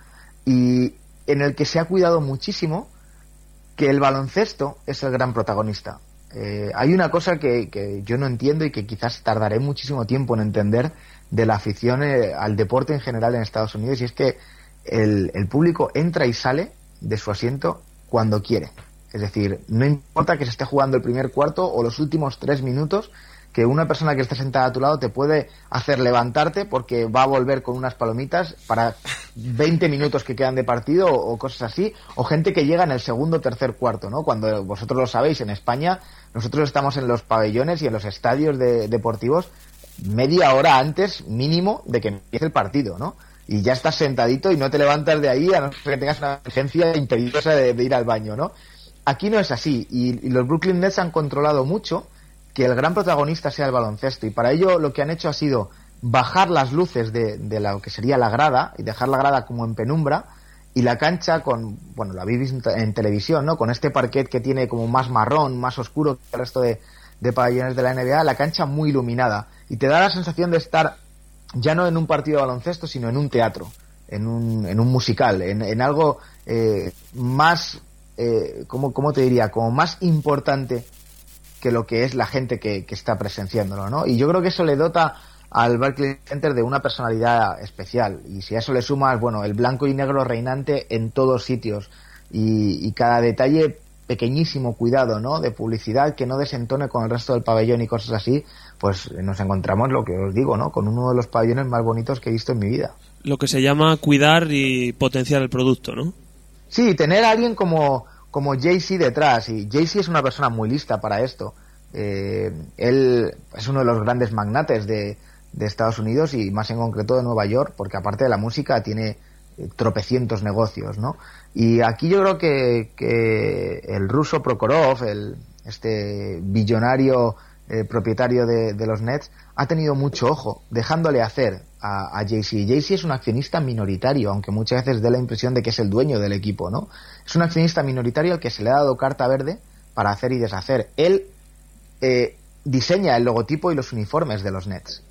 y en el que se ha cuidado muchísimo que el baloncesto es el gran protagonista. Eh, hay una cosa que, que yo no entiendo y que quizás tardaré muchísimo tiempo en entender de la afición eh, al deporte en general en Estados Unidos, y es que el, el público entra y sale de su asiento cuando quiere. Es decir, no importa que se esté jugando el primer cuarto o los últimos tres minutos, que una persona que esté sentada a tu lado te puede hacer levantarte porque va a volver con unas palomitas para veinte minutos que quedan de partido o, o cosas así, o gente que llega en el segundo o tercer cuarto, ¿no? Cuando vosotros lo sabéis, en España nosotros estamos en los pabellones y en los estadios de, deportivos media hora antes mínimo de que empiece el partido, ¿no? Y ya estás sentadito y no te levantas de ahí a no ser que tengas una urgencia imperiosa de, de ir al baño, ¿no? Aquí no es así, y, y los Brooklyn Nets han controlado mucho que el gran protagonista sea el baloncesto, y para ello lo que han hecho ha sido bajar las luces de, de lo que sería la grada y dejar la grada como en penumbra, y la cancha con, bueno, lo habéis visto en televisión, ¿no?, con este parquet que tiene como más marrón, más oscuro que el resto de, de pabellones de la N B A, la cancha muy iluminada, y te da la sensación de estar ya no en un partido de baloncesto, sino en un teatro, en un, en un musical, en, en algo eh, más, eh, ¿cómo, cómo te diría?, como más importante que lo que es la gente que, que está presenciándolo, ¿no? Y yo creo que eso le dota al Barclays Center de una personalidad especial, y si a eso le sumas, bueno, el blanco y negro reinante en todos sitios, y, y cada detalle pequeñísimo cuidado, ¿no?, de publicidad que no desentone con el resto del pabellón y cosas así, pues nos encontramos, lo que os digo, ¿no?, con uno de los pabellones más bonitos que he visto en mi vida. Lo que se llama cuidar y potenciar el producto, ¿no? Sí, tener a alguien como como Jay-Z detrás, y Jay-Z es una persona muy lista para esto. Eh, él es uno de los grandes magnates de, de Estados Unidos, y más en concreto de Nueva York, porque aparte de la música tiene eh, tropecientos negocios, ¿no? Y aquí yo creo que, que el ruso Prokhorov, el, este billonario eh, propietario de, de los Nets, ha tenido mucho ojo, dejándole hacer a, a Jay-Z. Jay-Z es un accionista minoritario, aunque muchas veces dé la impresión de que es el dueño del equipo, ¿no? Es un accionista minoritario al que se le ha dado carta verde para hacer y deshacer. Él eh, diseña el logotipo y los uniformes de los Nets.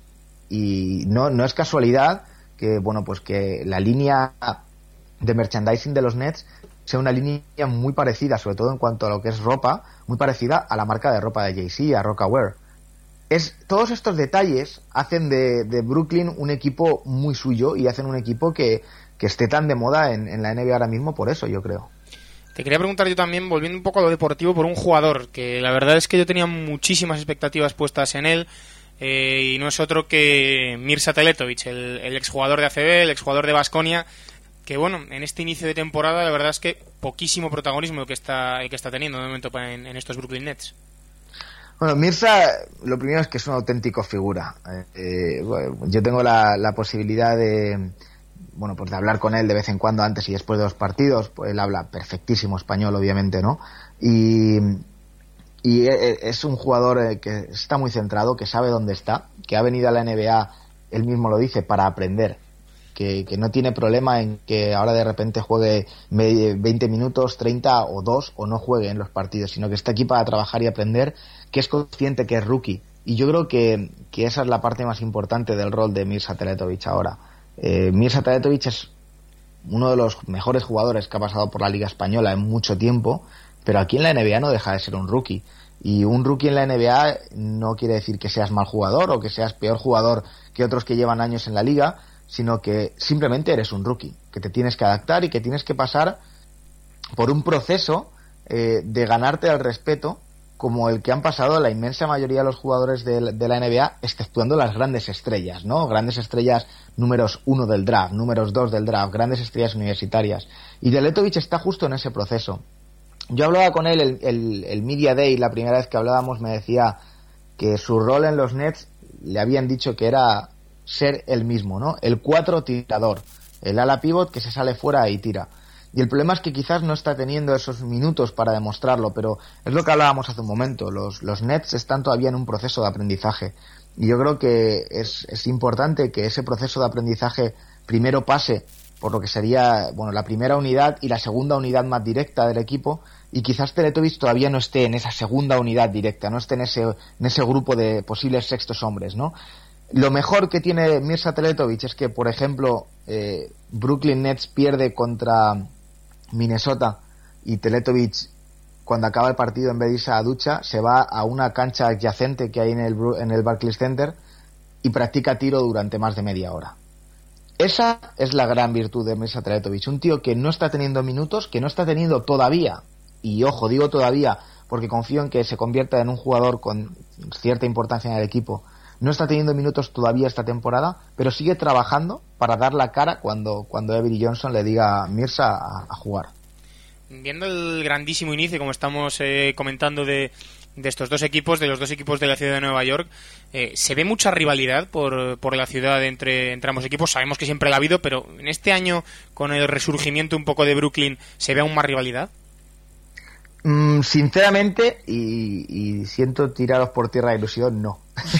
Y no, no es casualidad que, bueno, pues que la línea de merchandising de los Nets sea una línea muy parecida, sobre todo en cuanto a lo que es ropa, muy parecida a la marca de ropa de Jay-Z, a Rocawear. Es, todos estos detalles hacen de, de Brooklyn un equipo muy suyo, y hacen un equipo que, que esté tan de moda en, en la N B A ahora mismo por eso, yo creo. Te quería preguntar yo también, volviendo un poco a lo deportivo, por un jugador que la verdad es que yo tenía muchísimas expectativas puestas en él, eh, y no es otro que Mirza Teletovic, el, el exjugador de A C B, el exjugador de Baskonia, que bueno, en este inicio de temporada la verdad es que poquísimo protagonismo el que está, el que está teniendo de momento en, en estos Brooklyn Nets. Bueno, Mirza, lo primero es que es una auténtica figura. Eh, bueno, yo tengo la, la posibilidad de, bueno, pues de hablar con él de vez en cuando antes y después de los partidos. Pues él habla perfectísimo español, obviamente, ¿no? Y, y es un jugador que está muy centrado, que sabe dónde está, que ha venido a la N B A, él mismo lo dice, para aprender. Que, que no tiene problema en que ahora de repente juegue veinte minutos, treinta o dos, o no juegue en los partidos, sino que está aquí para trabajar y aprender, que es consciente que es rookie. Y yo creo que, que esa es la parte más importante del rol de Mirza Teletovic ahora. Eh, Mirza Teletovic es uno de los mejores jugadores que ha pasado por la Liga Española en mucho tiempo, pero aquí en la N B A no deja de ser un rookie. Y un rookie en la N B A no quiere decir que seas mal jugador o que seas peor jugador que otros que llevan años en la liga, sino que simplemente eres un rookie, que te tienes que adaptar y que tienes que pasar por un proceso eh, de ganarte el respeto como el que han pasado la inmensa mayoría de los jugadores de, de la N B A, exceptuando las grandes estrellas, ¿no? Grandes estrellas números uno del draft, números dos del draft, grandes estrellas universitarias. Y Teletovic está justo en ese proceso. Yo hablaba con él el, el, el Media Day, la primera vez que hablábamos, me decía que su rol en los Nets le habían dicho que era ser el mismo, ¿no? El cuatro tirador, el ala pivot que se sale fuera y tira. Y el problema es que quizás no está teniendo esos minutos para demostrarlo, pero es lo que hablábamos hace un momento. Los, los Nets están todavía en un proceso de aprendizaje. Y yo creo que es, es importante que ese proceso de aprendizaje primero pase por lo que sería, bueno, la primera unidad y la segunda unidad más directa del equipo, y quizás Teletovic todavía no esté en esa segunda unidad directa, no esté en ese, en ese grupo de posibles sextos hombres, ¿no? Lo mejor que tiene Mirza Teletovic es que, por ejemplo, eh, Brooklyn Nets pierde contra Minnesota y Teletovic, cuando acaba el partido, en vez de irse a la ducha, se va a una cancha adyacente que hay en el, en el Barclays Center y practica tiro durante más de media hora. Esa es la gran virtud de Mirza Teletovic, un tío que no está teniendo minutos, que no está teniendo todavía, y ojo, digo todavía porque confío en que se convierta en un jugador con cierta importancia en el equipo. No está teniendo minutos todavía esta temporada, pero sigue trabajando para dar la cara cuando, cuando Avery Johnson le diga a Mirza a, a jugar. Viendo el grandísimo inicio, como estamos eh, comentando, de, de estos dos equipos, de los dos equipos de la ciudad de Nueva York, eh, ¿se ve mucha rivalidad por, por la ciudad entre, entre ambos equipos? Sabemos que siempre la ha habido, pero en este año, con el resurgimiento un poco de Brooklyn, ¿se ve aún más rivalidad? Mm, sinceramente, y, y siento tiraros por tierra de ilusión, no.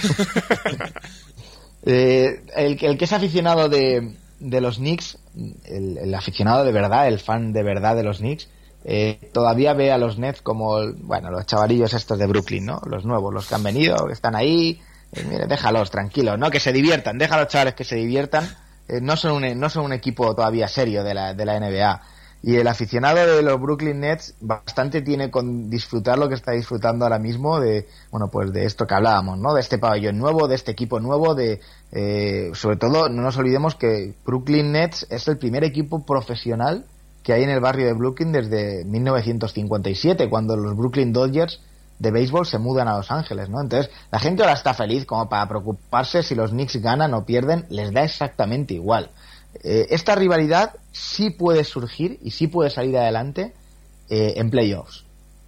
eh, el, el que es aficionado de, de los Knicks, el, el aficionado de verdad, el fan de verdad de los Knicks, eh, todavía ve a los Nets como, bueno, los chavarillos estos de Brooklyn, ¿no? Los nuevos, los que han venido, que están ahí, eh, mire, déjalos, tranquilos, ¿no? Que se diviertan, deja a los chavales que se diviertan, eh, no son un, no son un equipo todavía serio de la, de la N B A. Y el aficionado de los Brooklyn Nets bastante tiene con disfrutar lo que está disfrutando ahora mismo de, bueno, pues de esto que hablábamos, ¿no? De este pabellón nuevo, de este equipo nuevo, de, eh, sobre todo, no nos olvidemos que Brooklyn Nets es el primer equipo profesional que hay en el barrio de Brooklyn desde mil novecientos cincuenta y siete, cuando los Brooklyn Dodgers de béisbol se mudan a Los Ángeles, ¿no? Entonces, la gente ahora está feliz como para preocuparse si los Knicks ganan o pierden, les da exactamente igual. Eh, esta rivalidad sí puede surgir y sí puede salir adelante eh, en playoffs.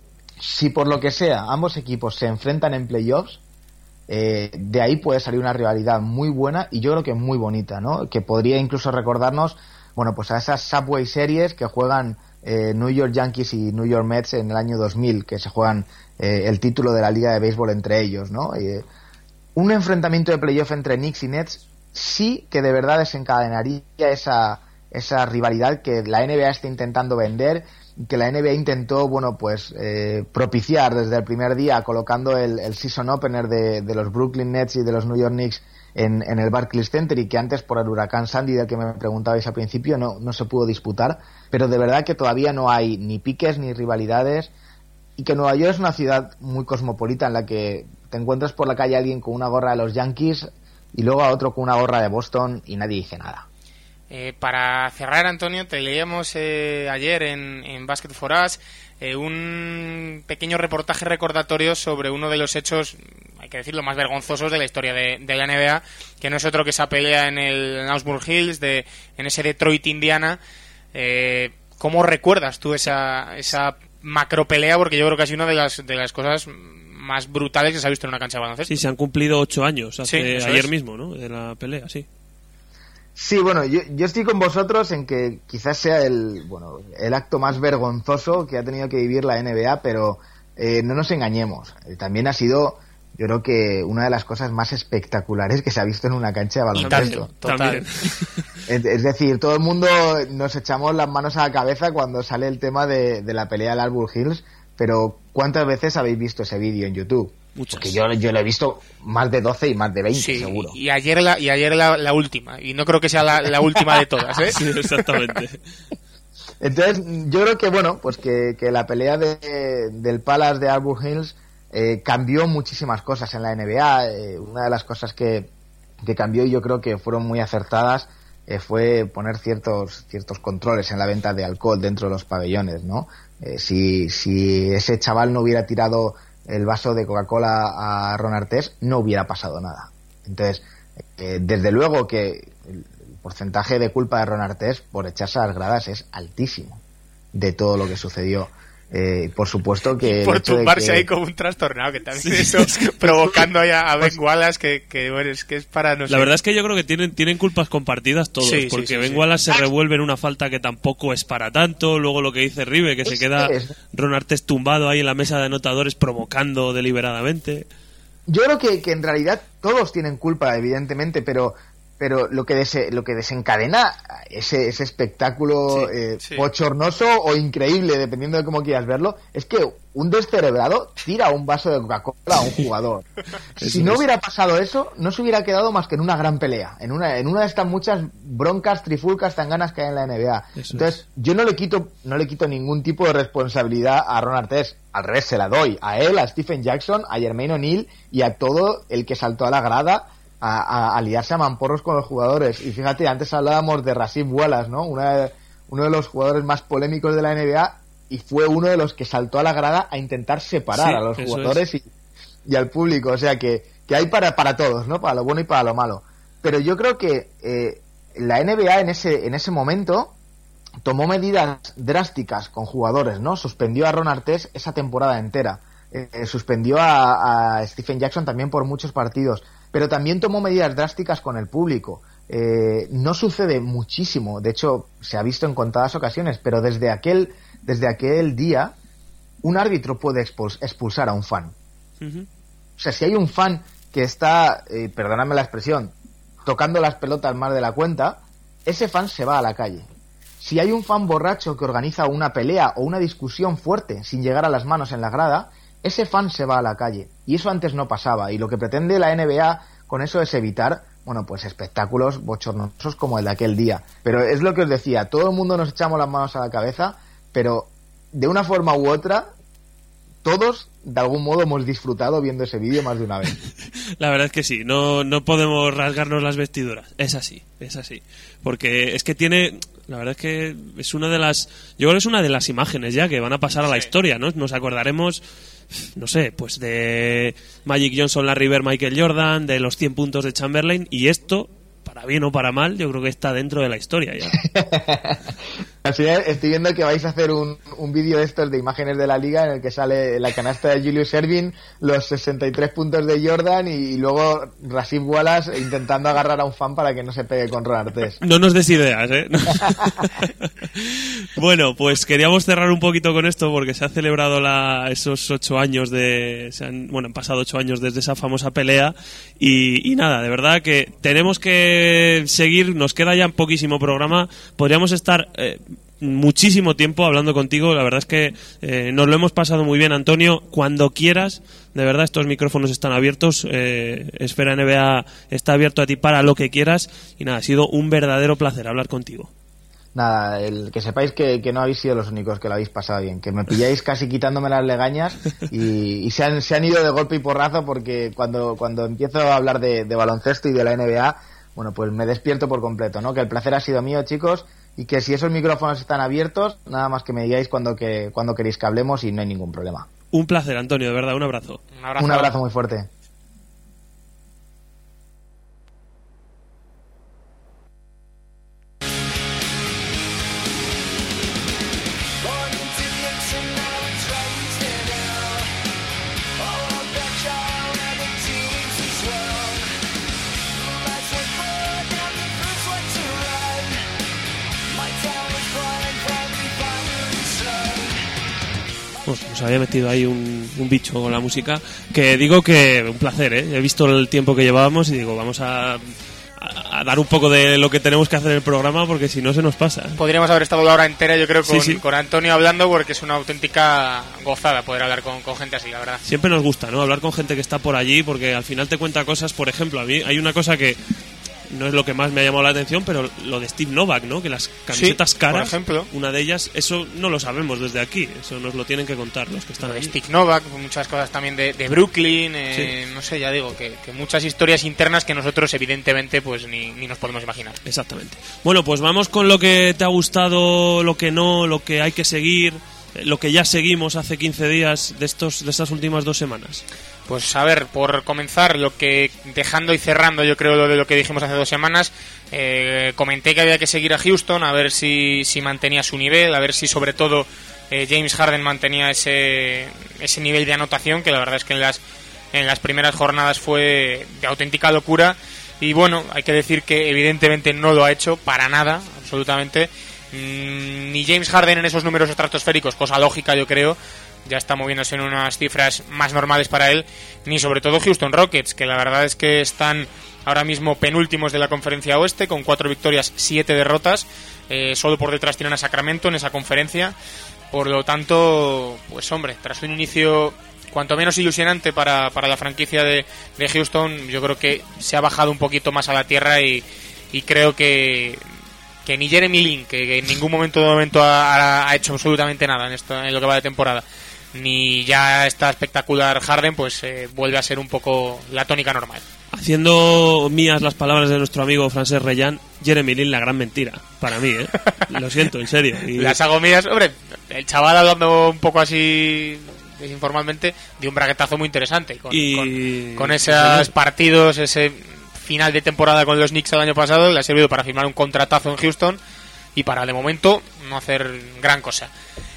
Si por lo que sea ambos equipos se enfrentan en playoffs, eh, de ahí puede salir una rivalidad muy buena y yo creo que muy bonita, ¿no? Que podría incluso recordarnos, bueno, pues a esas Subway Series que juegan eh, New York Yankees y New York Mets en el año dos mil, que se juegan eh, el título de la liga de béisbol entre ellos, ¿no? Eh, un enfrentamiento de playoff entre Knicks y Nets sí que de verdad desencadenaría esa, esa rivalidad que la N B A está intentando vender, que la N B A intentó, bueno, pues eh, propiciar desde el primer día, colocando el, el season opener de, de los Brooklyn Nets y de los New York Knicks en, en el Barclays Center, y que antes, por el huracán Sandy del que me preguntabais al principio, no, no se pudo disputar, pero de verdad que todavía no hay ni piques ni rivalidades, y que Nueva York es una ciudad muy cosmopolita en la que te encuentras por la calle a alguien con una gorra de los Yankees y luego a otro con una gorra de Boston y nadie dice nada. Eh, para cerrar, Antonio, te leíamos eh, ayer en, en Basket for Us eh, un pequeño reportaje recordatorio sobre uno de los hechos, hay que decirlo, más vergonzosos de la historia de, de la N B A, que no es otro que esa pelea en el Ausburn Hills, de, en ese Detroit, Indiana. Eh, ¿Cómo recuerdas tú esa, esa macro pelea? Porque yo creo que ha sido una de las, de las cosas más brutales que se ha visto en una cancha de baloncesto. Sí, se han cumplido ocho años hace sí, ayer es. mismo, ¿no? De la pelea, sí. Sí, bueno, yo, yo estoy con vosotros en que quizás sea el, bueno, el acto más vergonzoso que ha tenido que vivir la N B A, pero eh, no nos engañemos. Eh, también ha sido, yo creo que una de las cosas más espectaculares que se ha visto en una cancha de baloncesto. Total. Es, es decir, todo el mundo nos echamos las manos a la cabeza cuando sale el tema de, de la pelea del Auburn Hills, pero ¿cuántas veces habéis visto ese vídeo en YouTube? Muchas. Porque yo, yo lo he visto más de doce y más de veinte, sí, seguro. Y ayer la, y ayer la, la última, y no creo que sea la, la última de todas, ¿eh? Sí, exactamente. Entonces, yo creo que, bueno, pues que, que la pelea de, del Palace de Auburn Hills eh, cambió muchísimas cosas en la N B A. Eh, una de las cosas que, que cambió, y yo creo que fueron muy acertadas, eh, fue poner ciertos ciertos controles en la venta de alcohol dentro de los pabellones, ¿no? Eh, si, si ese chaval no hubiera tirado el vaso de Coca-Cola a Ron Artest, no hubiera pasado nada. Entonces, eh, desde luego que el porcentaje de culpa de Ron Artest por echarse a las gradas es altísimo de todo lo que sucedió. Eh, por supuesto que... Por tumbarse que... ahí como un trastornado, que también sí, eso, es que... provocando ahí a, a Ben Wallace, que, que bueno, es que es para... No sé. La verdad es que yo creo que tienen, tienen culpas compartidas todos, sí, porque sí, sí, Ben sí. Wallace se revuelve en una falta que tampoco es para tanto, luego lo que dice Ribe, que es se queda es... Ron Artest tumbado ahí en la mesa de anotadores provocando deliberadamente. Yo creo que, que en realidad todos tienen culpa, evidentemente, pero... pero lo que dese, lo que desencadena ese, ese espectáculo sí, eh, sí. bochornoso o increíble, dependiendo de cómo quieras verlo, es que un descerebrado tira un vaso de Coca-Cola a un jugador. Si no hubiera pasado eso, no se hubiera quedado más que en una gran pelea, en una en una de estas muchas broncas, trifulcas, tanganas que hay en la N B A. Eso Entonces, es. yo no le quito no le quito ningún tipo de responsabilidad a Ron Artest. Al revés, se la doy a él, a Stephen Jackson, a Jermaine O'Neal y a todo el que saltó a la grada A, a, a liarse a mamporros con los jugadores. Y fíjate, antes hablábamos de Rasheed Wallace, ¿no? Una, uno de los jugadores más polémicos de la N B A, y fue uno de los que saltó a la grada a intentar separar sí, a los eso jugadores y, y al público. O sea que, que hay para, para todos, ¿no? Para lo bueno y para lo malo. Pero yo creo que eh, la N B A en ese, en ese momento tomó medidas drásticas con jugadores, ¿no? Suspendió a Ron Artest esa temporada entera. Eh, suspendió a, a Stephen Jackson también por muchos partidos, pero también tomó medidas drásticas con el público. Eh, no sucede muchísimo, de hecho se ha visto en contadas ocasiones, pero desde aquel desde aquel día un árbitro puede expuls- expulsar a un fan. Uh-huh. O sea, si hay un fan que está, eh, perdóname la expresión, tocando las pelotas más de la cuenta, ese fan se va a la calle. Si hay un fan borracho que organiza una pelea o una discusión fuerte sin llegar a las manos en la grada, ese fan se va a la calle. Y eso antes no pasaba. Y lo que pretende la N B A con eso es evitar, bueno, pues espectáculos bochornosos como el de aquel día. Pero es lo que os decía, todo el mundo nos echamos las manos a la cabeza, pero de una forma u otra, todos de algún modo hemos disfrutado viendo ese vídeo más de una vez. La verdad es que sí, no, no podemos rasgarnos las vestiduras. Es así, es así. Porque es que tiene... La verdad es que es una de las... Yo creo que es una de las imágenes ya que van a pasar a la sí. historia, ¿no? Nos acordaremos, no sé, pues de Magic Johnson, Larry Bird, Michael Jordan, de los cien puntos de Chamberlain, y esto, para bien o para mal, yo creo que está dentro de la historia ya. Al final estoy viendo que vais a hacer un, un vídeo de estos de imágenes de la liga en el que sale la canasta de Julius Erving, los sesenta y tres puntos de Jordan y, y luego Rasheed Wallace intentando agarrar a un fan para que no se pegue con Ron Artest. No nos des ideas, ¿eh? Bueno, pues queríamos cerrar un poquito con esto porque se ha celebrado la, esos ocho años de... Se han, bueno, han pasado ocho años desde esa famosa pelea y, y nada, de verdad que tenemos que seguir, nos queda ya poquísimo programa, podríamos estar... Eh, muchísimo tiempo hablando contigo, la verdad es que eh, nos lo hemos pasado muy bien, Antonio. Cuando quieras, de verdad, estos micrófonos están abiertos, eh, Esfera N B A está abierto a ti para lo que quieras y nada, ha sido un verdadero placer hablar contigo. Nada, el, que sepáis que, que no habéis sido los únicos que lo habéis pasado bien, que me pilláis casi quitándome las legañas y, y se, han, se han ido de golpe y porrazo porque cuando, cuando empiezo a hablar de, de baloncesto y de la N B A, bueno, pues me despierto por completo, ¿no? Que el placer ha sido mío, chicos, y que si esos micrófonos están abiertos, nada más que me digáis cuando, que, cuando queréis que hablemos y no hay ningún problema. Un placer, Antonio, de verdad, un abrazo. Un abrazo, un abrazo muy fuerte. Pues nos había metido ahí un, un bicho con la música, que digo que un placer, ¿eh? He visto el tiempo que llevábamos y digo, vamos a, a, a dar un poco de lo que tenemos que hacer en el programa porque si no se nos pasa. Podríamos haber estado la hora entera, yo creo, con, sí, sí. con Antonio hablando porque es una auténtica gozada poder hablar con, con gente así, la verdad. Siempre nos gusta, ¿no? Hablar con gente que está por allí porque al final te cuenta cosas, por ejemplo, a mí hay una cosa que no es lo que más me ha llamado la atención, pero lo de Steve Novak, ¿no? Que las camisetas sí, caras, por ejemplo. Una de ellas, eso no lo sabemos desde aquí, eso nos lo tienen que contar los que están ahí. Steve Novak, muchas cosas también de, de Brooklyn, eh, sí. No sé, ya digo, que, que muchas historias internas que nosotros evidentemente pues ni, ni nos podemos imaginar. Exactamente. Bueno, pues vamos con lo que te ha gustado, lo que no, lo que hay que seguir. lo que ya seguimos hace quince días de estos de estas últimas dos semanas? Pues a ver, por comenzar, lo que dejando y cerrando yo creo lo de lo que dijimos hace dos semanas, eh, comenté que había que seguir a Houston, a ver si, si mantenía su nivel, a ver si sobre todo eh, James Harden mantenía ese, ese nivel de anotación, que la verdad es que en las, en las primeras jornadas fue de auténtica locura. Y bueno, hay que decir que evidentemente no lo ha hecho para nada, absolutamente. Mm, ni James Harden en esos números estratosféricos, cosa lógica yo creo, ya está moviéndose en unas cifras más normales para él, ni sobre todo Houston Rockets, que la verdad es que están ahora mismo penúltimos de la conferencia oeste, con cuatro victorias, siete derrotas, eh, solo por detrás tienen a Sacramento en esa conferencia. Por lo tanto, pues hombre, tras un inicio cuanto menos ilusionante para, para la franquicia de, de Houston, yo creo que se ha bajado un poquito más a la tierra y, y creo que que ni Jeremy Lin, que, que en ningún momento de momento ha, ha hecho absolutamente nada en esto, en lo que va de temporada, ni ya está espectacular Harden, pues eh, vuelve a ser un poco la tónica normal. Haciendo mías las palabras de nuestro amigo Francesc Reyan, Jeremy Lin, la gran mentira, para mí, ¿eh? Lo siento, en serio. Y... Las hago mías, hombre, el chaval hablando un poco así desinformalmente, dio un braguetazo muy interesante, con, y... con, con esos partidos, ese final de temporada con los Knicks el año pasado, le ha servido para firmar un contratazo en Houston y para de momento no hacer gran cosa.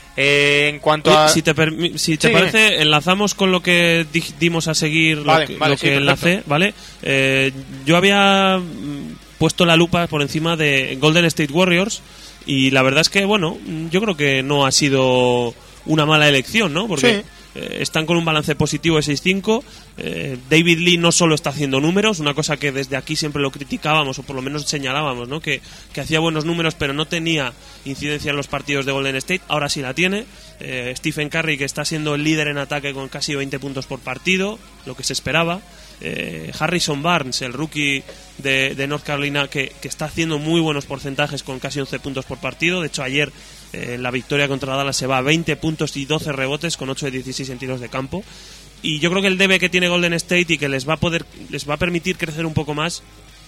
Eh, en cuanto Oye, a... si te, permi- si te sí, parece, dime. Enlazamos con lo que di- dimos a seguir, Vale, lo que, vale, lo sí, que enlacé, ¿vale? Eh, yo había mm, puesto la lupa por encima de Golden State Warriors y la verdad es que, bueno, yo creo que no ha sido una mala elección, ¿no? Porque... Sí. Eh, están con un balance positivo de seis cinco. eh, David Lee no solo está haciendo números, una cosa que desde aquí siempre lo criticábamos o por lo menos señalábamos, ¿no? que, que hacía buenos números pero no tenía incidencia en los partidos de Golden State. Ahora sí la tiene. eh, Stephen Curry, que está siendo el líder en ataque con casi veinte puntos por partido, lo que se esperaba. eh, Harrison Barnes, el rookie de, de North Carolina, que, que está haciendo muy buenos porcentajes con casi once puntos por partido. De hecho, ayer Eh, la victoria contra Dallas se va a veinte puntos y doce rebotes con ocho de dieciséis en tiros de campo. Y yo creo que el debe que tiene Golden State y que les va a poder les va a permitir crecer un poco más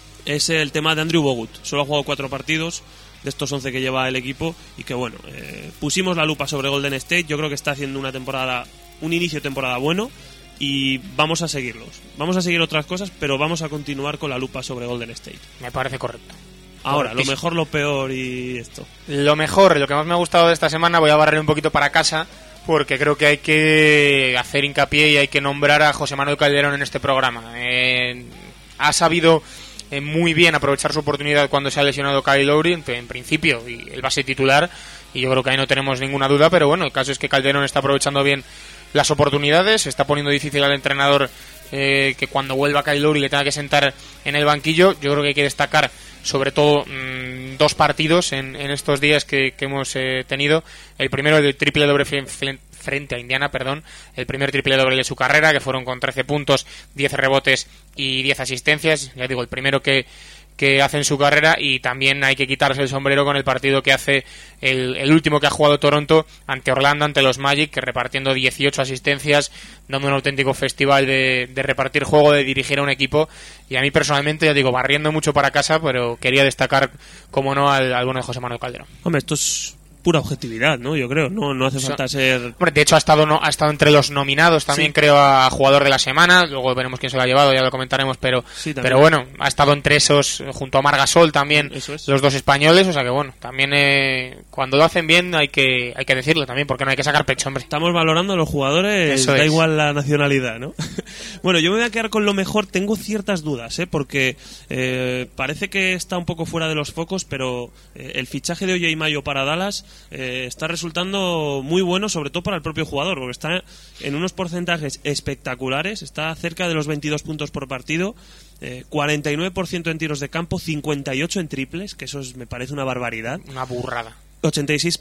es el tema de Andrew Bogut. Solo ha jugado cuatro partidos de estos once que lleva el equipo y que bueno, eh, pusimos la lupa sobre Golden State. Yo creo que está haciendo una temporada, un inicio de temporada bueno y vamos a seguirlos. Vamos a seguir otras cosas, pero vamos a continuar con la lupa sobre Golden State. Me parece correcto. Ahora, lo mejor, lo peor y esto. Lo mejor, lo que más me ha gustado de esta semana, voy a barrer un poquito para casa, porque creo que hay que hacer hincapié y hay que nombrar a José Manuel Calderón en este programa. Eh, ha sabido eh, muy bien aprovechar su oportunidad cuando se ha lesionado Kyle Lowry, en, en principio, y el base titular, y yo creo que ahí no tenemos ninguna duda, pero bueno, el caso es que Calderón está aprovechando bien las oportunidades, está poniendo difícil al entrenador eh, que cuando vuelva Kyle Lowry le tenga que sentar en el banquillo. Yo creo que hay que destacar sobre todo mmm, dos partidos en, en estos días que, que hemos eh, tenido. El primero, el triple doble frente a Indiana, perdón, el primer triple doble de su carrera, que fueron con trece puntos, diez rebotes y diez asistencias. Ya digo, el primero que que hace en su carrera, y también hay que quitarse el sombrero con el partido que hace el, el último que ha jugado Toronto ante Orlando, ante los Magic, que repartiendo dieciocho asistencias, dando un auténtico festival de, de repartir juego, de dirigir a un equipo. Y a mí personalmente, ya digo, barriendo mucho para casa, pero quería destacar, como no, al, al bueno de José Manuel Calderón. Hombre, esto es pura objetividad, ¿no? Yo creo, no no hace falta ser... Hombre, de hecho ha estado no, ha estado entre los nominados también, sí. Creo, a jugador de la semana. Luego veremos quién se lo ha llevado, ya lo comentaremos, pero sí, pero bueno, ha estado entre esos, junto a Marc Gasol también, es. Los dos españoles, o sea que bueno, también eh, cuando lo hacen bien hay que hay que decirlo también, porque no hay que sacar pecho, hombre. Estamos valorando a los jugadores, eso da es. Igual la nacionalidad, ¿no? Bueno, yo me voy a quedar con lo mejor. Tengo ciertas dudas, ¿eh? Porque eh, parece que está un poco fuera de los focos, pero eh, el fichaje de O J Mayo para Dallas eh, está resultando muy bueno, sobre todo para el propio jugador, porque está en unos porcentajes espectaculares, está cerca de los veintidós puntos por partido, eh, cuarenta y nueve por ciento en tiros de campo, cincuenta y ocho en triples, que eso es, me parece una barbaridad. Una burrada. ochenta y seis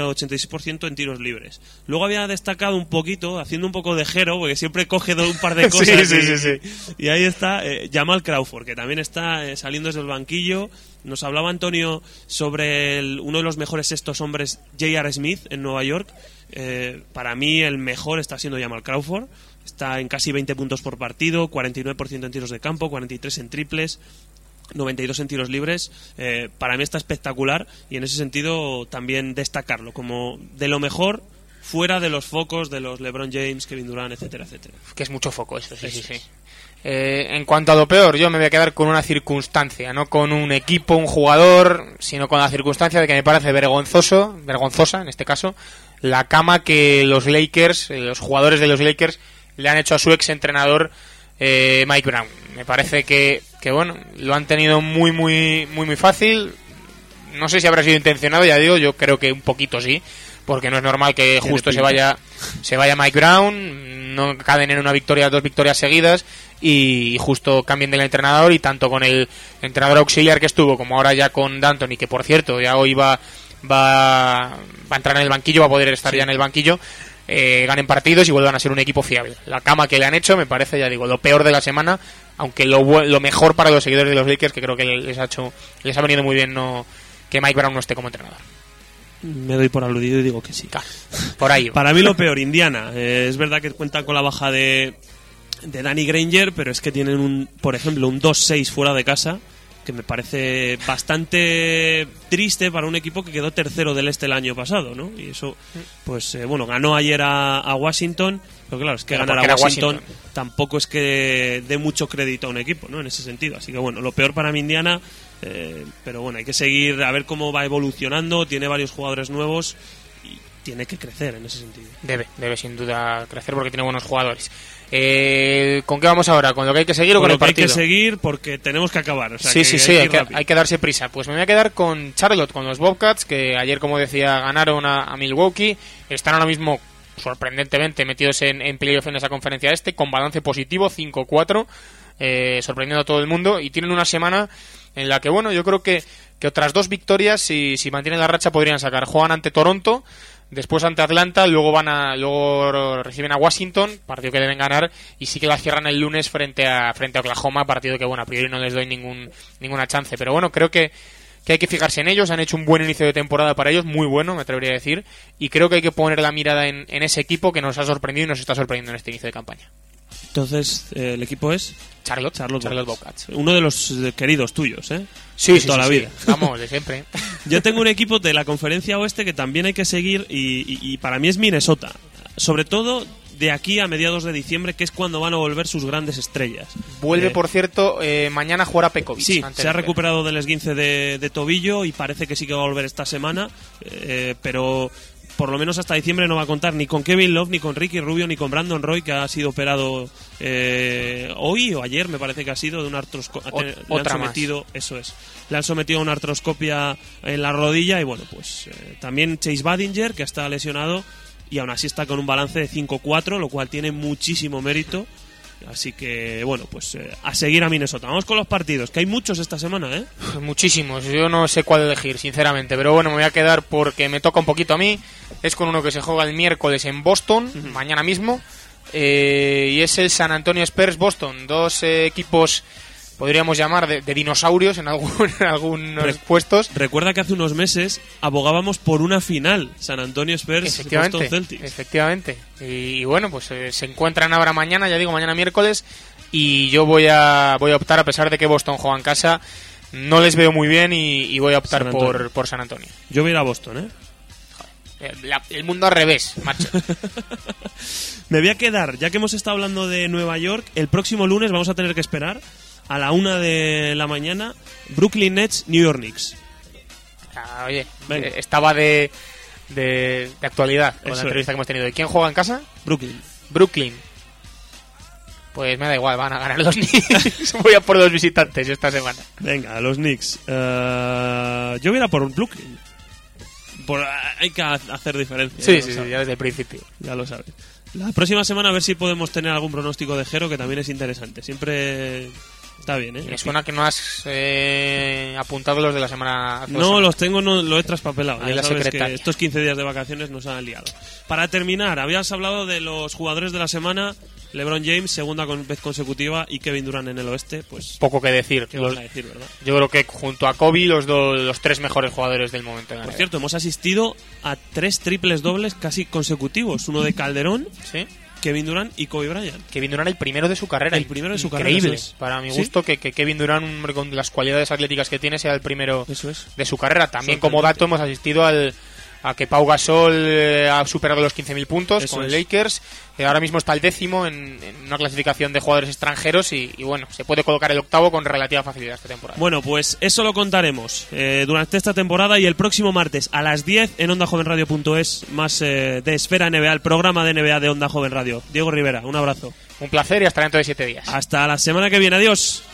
por ciento en tiros libres. Luego había destacado un poquito, haciendo un poco de Jero, porque siempre coge un par de cosas. sí, y, sí, sí, sí. y ahí está eh, Jamal Crawford, que también está eh, saliendo desde el banquillo. Nos hablaba Antonio sobre el, uno de los mejores sextos hombres, J R Smith, en Nueva York. Eh, para mí el mejor está siendo Jamal Crawford. Está en casi veinte puntos por partido, cuarenta y nueve por ciento en tiros de campo, cuarenta y tres en triples, noventa y dos en tiros libres. Eh, para mí está espectacular y en ese sentido también destacarlo como de lo mejor fuera de los focos de los LeBron James, Kevin Durant, etcétera, etcétera. Que es mucho foco eso, sí, Eso sí, sí. es. Eh, en cuanto a lo peor, yo me voy a quedar con una circunstancia, no con un equipo, un jugador, sino con la circunstancia de que me parece vergonzoso, vergonzosa en este caso, la cama que los Lakers, los jugadores de los Lakers, le han hecho a su ex entrenador eh, Mike Brown. Me parece que, que bueno, lo han tenido muy, muy, muy, muy fácil. No sé si habrá sido intencionado, ya digo, yo creo que un poquito sí, porque no es normal que justo se vaya, se vaya Mike Brown, no cadenen una victoria, dos victorias seguidas y justo cambien del entrenador, y tanto con el entrenador auxiliar que estuvo como ahora ya con D'Antoni, que por cierto ya hoy va va, va a entrar en el banquillo, va a poder estar sí. ya en el banquillo, eh, ganen partidos y vuelvan a ser un equipo fiable. La cama que le han hecho me parece, ya digo, lo peor de la semana, aunque lo, lo mejor para los seguidores de los Lakers, que creo que les ha hecho les ha venido muy bien no que Mike Brown no esté como entrenador. Me doy por aludido y digo que sí. Claro, por ahí. Para mí lo peor, Indiana. Eh, es verdad que cuentan con la baja de de Danny Granger, pero es que tienen un, por ejemplo, un dos seis fuera de casa, que me parece bastante triste para un equipo que quedó tercero del este el año pasado, ¿no? Y eso, pues, eh, bueno, ganó ayer a, a Washington, pero claro, es que pero ganar a Washington, Washington tampoco es que dé mucho crédito a un equipo, ¿no? En ese sentido. Así que bueno, lo peor para mi Indiana, eh, pero bueno, hay que seguir a ver cómo va evolucionando, tiene varios jugadores nuevos y tiene que crecer en ese sentido. Debe, debe sin duda crecer porque tiene buenos jugadores. Eh, ¿Con qué vamos ahora? ¿Con lo que hay que seguir o con, con el partido? Hay que seguir porque tenemos que acabar. O sea, sí, que sí, hay sí, que hay, que, rápido. hay que darse prisa. Pues me voy a quedar con Charlotte, con los Bobcats, que ayer, como decía, ganaron a, a Milwaukee. Están ahora mismo, sorprendentemente, metidos en, en playoff en esa conferencia este, con balance positivo, cinco cuatro, eh, sorprendiendo a todo el mundo. Y tienen una semana en la que, bueno, yo creo que, que otras dos victorias, si, si mantienen la racha, podrían sacar. Juegan ante Toronto, después ante Atlanta, luego van a luego reciben a Washington, partido que deben ganar, y sí que la cierran el lunes frente a frente a Oklahoma, partido que bueno, a priori no les doy ningún ninguna chance, pero bueno, creo que, que hay que fijarse en ellos. Han hecho un buen inicio de temporada para ellos, muy bueno, me atrevería a decir, y creo que hay que poner la mirada en, en ese equipo que nos ha sorprendido y nos está sorprendiendo en este inicio de campaña. Entonces, eh, el equipo es Charlotte, Charlotte, Charlotte Bobcats. Uno de los eh, queridos tuyos, ¿eh? Sí, de sí, toda sí, la sí. vida. Vamos, de siempre. Yo tengo un equipo de la Conferencia Oeste que también hay que seguir y, y, y para mí es Minnesota. Sobre todo de aquí a mediados de diciembre, que es cuando van a volver sus grandes estrellas. Vuelve, eh, por cierto, eh, mañana a jugar a Pekovic. Sí, se ha recuperado del esguince de, de tobillo y parece que sí que va a volver esta semana, eh, pero por lo menos hasta diciembre no va a contar ni con Kevin Love, ni con Ricky Rubio, ni con Brandon Roy, que ha sido operado eh, hoy o ayer, me parece que ha sido, de una artroscopia. Le han sometido, más. Eso es. Le han sometido a una artroscopia en la rodilla y bueno, pues eh, también Chase Badinger, que está lesionado y aún así está con un balance de cinco cuatro, lo cual tiene muchísimo mérito. Así que, bueno, pues eh, a seguir a Minnesota. Vamos con los partidos, que hay muchos esta semana, ¿eh? Muchísimos, yo no sé cuál elegir, sinceramente. Pero bueno, me voy a quedar porque me toca un poquito a mí. Es con uno que se juega el miércoles en Boston, uh-huh. mañana mismo. Eh, y es el San Antonio Spurs-Boston. Dos eh, equipos, podríamos llamar, de, de dinosaurios en, algún, en algunos Re- puestos. Recuerda que hace unos meses abogábamos por una final, San Antonio Spurs-Boston Celtics. Efectivamente. Y, y bueno, pues eh, se encuentran ahora mañana, ya digo, mañana miércoles. Y yo voy a voy a optar, a pesar de que Boston juega en casa, no les veo muy bien y, y voy a optar por, por San Antonio. Yo voy a ir a Boston, ¿eh? La, el mundo al revés, macho. Me voy a quedar, ya que hemos estado hablando de Nueva York, el próximo lunes vamos a tener que esperar a la una de la mañana, Brooklyn Nets, New York Knicks. Ah, oye, Venga. estaba de, de, de actualidad con Eso la entrevista es. que hemos tenido. ¿Y quién juega en casa? Brooklyn. Brooklyn. Pues me da igual, van a ganar los Knicks. Voy a por los visitantes esta semana. Venga, los Knicks. Uh, yo voy a ir a por Brooklyn. Por, hay que hacer diferencia. Sí, sí, sí, ya desde el principio. Ya lo sabes. La próxima semana a ver si podemos tener algún pronóstico de Jero, que también es interesante. Siempre está bien, ¿eh? Me suena que no has eh, apuntado los de la semana. No, los tengo, no, lo he traspapelado. Ahí ya la sabes secretaria. que estos quince días de vacaciones nos han liado. Para terminar, habías hablado de los jugadores de la semana. LeBron James, segunda vez consecutiva, y Kevin Durant en el oeste, pues... Poco que decir. ¿Qué vas a decir, verdad? Yo creo que junto a Kobe, los, do, los tres mejores jugadores del momento. Por cierto, hemos asistido a tres triples dobles casi consecutivos. Uno de Calderón, ¿sí? Kevin Durant y Kobe Bryant. Kevin Durant el primero de su carrera. El primero de su Increíble. carrera. Increíble. Para mi gusto, ¿sí? que, que Kevin Durant, un hombre con las cualidades atléticas que tiene, sea el primero Eso es. de su carrera. También como dato hemos asistido al... a que Pau Gasol eh, ha superado los quince mil puntos Eso con es. Lakers. Eh, ahora mismo está el décimo en, en una clasificación de jugadores extranjeros y, y bueno, se puede colocar el octavo con relativa facilidad esta temporada. Bueno, pues eso lo contaremos eh, durante esta temporada y el próximo martes a las diez en onda joven radio punto es, más eh, de Esfera N B A, el programa de N B A de Onda Joven Radio. Diego Rivera, un abrazo. Un placer y hasta dentro de siete días. Hasta la semana que viene, adiós.